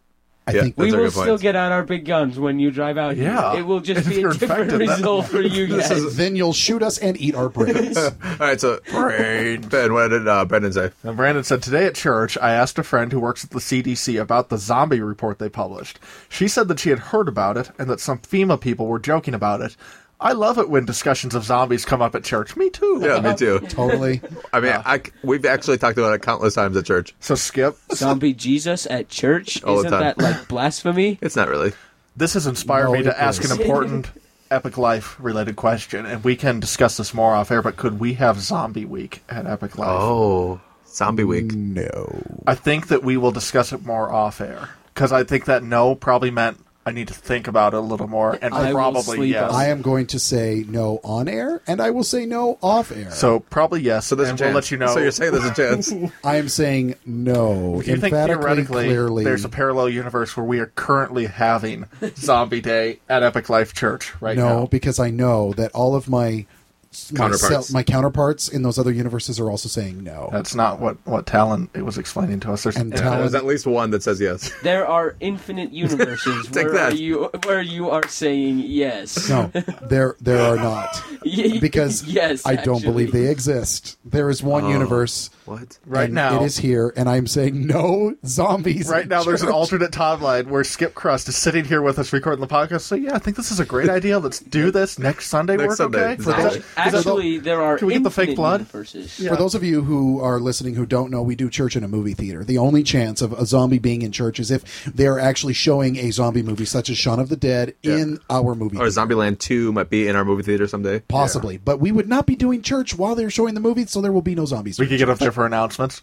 I Yeah. think We That's a will good still point. get out our big guns when you drive out here. Yeah. It will just If be a you're different infected, that- result for you guys. then you'll shoot us and eat our brains. All right, so Ben, what did uh, Brendan say? And Brandon said, today at church, I asked a friend who works at the C D C about the zombie report they published. She said that she had heard about it and that some FEMA people were joking about it. I love it when discussions of zombies come up at church. Me too. Yeah, me too. Totally. I mean, I, we've actually talked about it countless times at church. So, Skip, Zombie Jesus at church? All the Isn't time. that like blasphemy? It's not really. this has inspired No, me it to ask is. an important Epic Life related question, and we can discuss this more off air, but could we have Zombie Week at Epic Life? Oh, Zombie Week. No. I think that we will discuss it more off air, because I think that no probably meant I need to think about it a little more, and I will probably sleep yes. on I am going to say no on air, and I will say no off air. So probably yes, So there's and a chance. we'll let you know. So you're saying there's a chance. I am saying no. Do you think Emphatically, theoretically clearly. there's a parallel universe where we are currently having Zombie Day at Epic Life Church right no, now? because I know that all of my my, Counterparts. my counterparts in those other universes are also saying no. That's not what, what Talon it was explaining to us. There's, And uh, Talon- There's at least one that says yes. There are infinite universes Take where that. you where you are saying yes. No, there there are not. Because yes, I don't actually. believe they exist. There is one universe. What? right and now, it is here, and I'm saying no zombies. right in now, there's an church. alternate timeline where Skip Crust is sitting here with us recording the podcast. So yeah, I think this is a great idea. Let's do this next Sunday. Next work Sunday. okay? For Is that- those- is that- Actually, there are Can we get the fake infinite blood? universes. For those of you who are listening who don't know, we do church in a movie theater. The only chance of a zombie being in church is if they're actually showing a zombie movie, such as Shaun of the Dead, in our movie Or theater. Zombieland two might be in our movie theater someday. Possibly. But we would not be doing church while they're showing the movie, so there will be no zombies. we could get up there for announcements.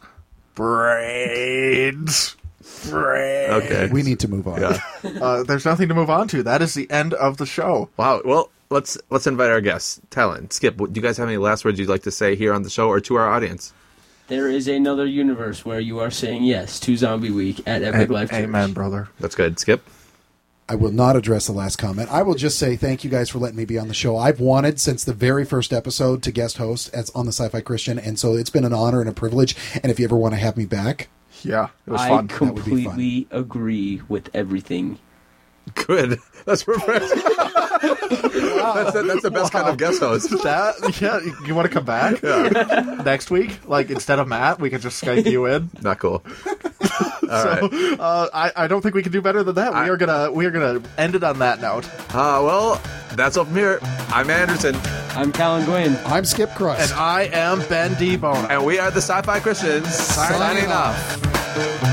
Brains. Brains. Okay. We need to move on. Yeah. Uh, there's nothing to move on to. That is the end of the show. Wow. Well, let's let's invite our guests. Talon, Skip, do you guys have any last words you'd like to say here on the show or to our audience? There is another universe where you are saying yes to Zombie Week at Epic A- Life Church. Amen, brother. That's good. Skip? I will not address the last comment. I will just say thank you guys for letting me be on the show. I've wanted since the very first episode to guest host as on the Sci-Fi Christian, and so it's been an honor and a privilege. And if you ever want to have me back, Yeah, it was I fun. That would be fun. completely agree with everything. Good. That's refreshing. that's, the, that's the best kind of guest host. That yeah, you want to come back next week? Like instead of Matt, we could just Skype you in. Not cool. All right. Uh, I I don't think we can do better than that. I- We are gonna we are gonna end it on that note. Uh, well, that's all from here. I'm Anderson, I'm Callan Gwynn. I'm Skip Crust. And I am Ben D. Bona. and we are the Sci-Fi Christians, signing Signing off.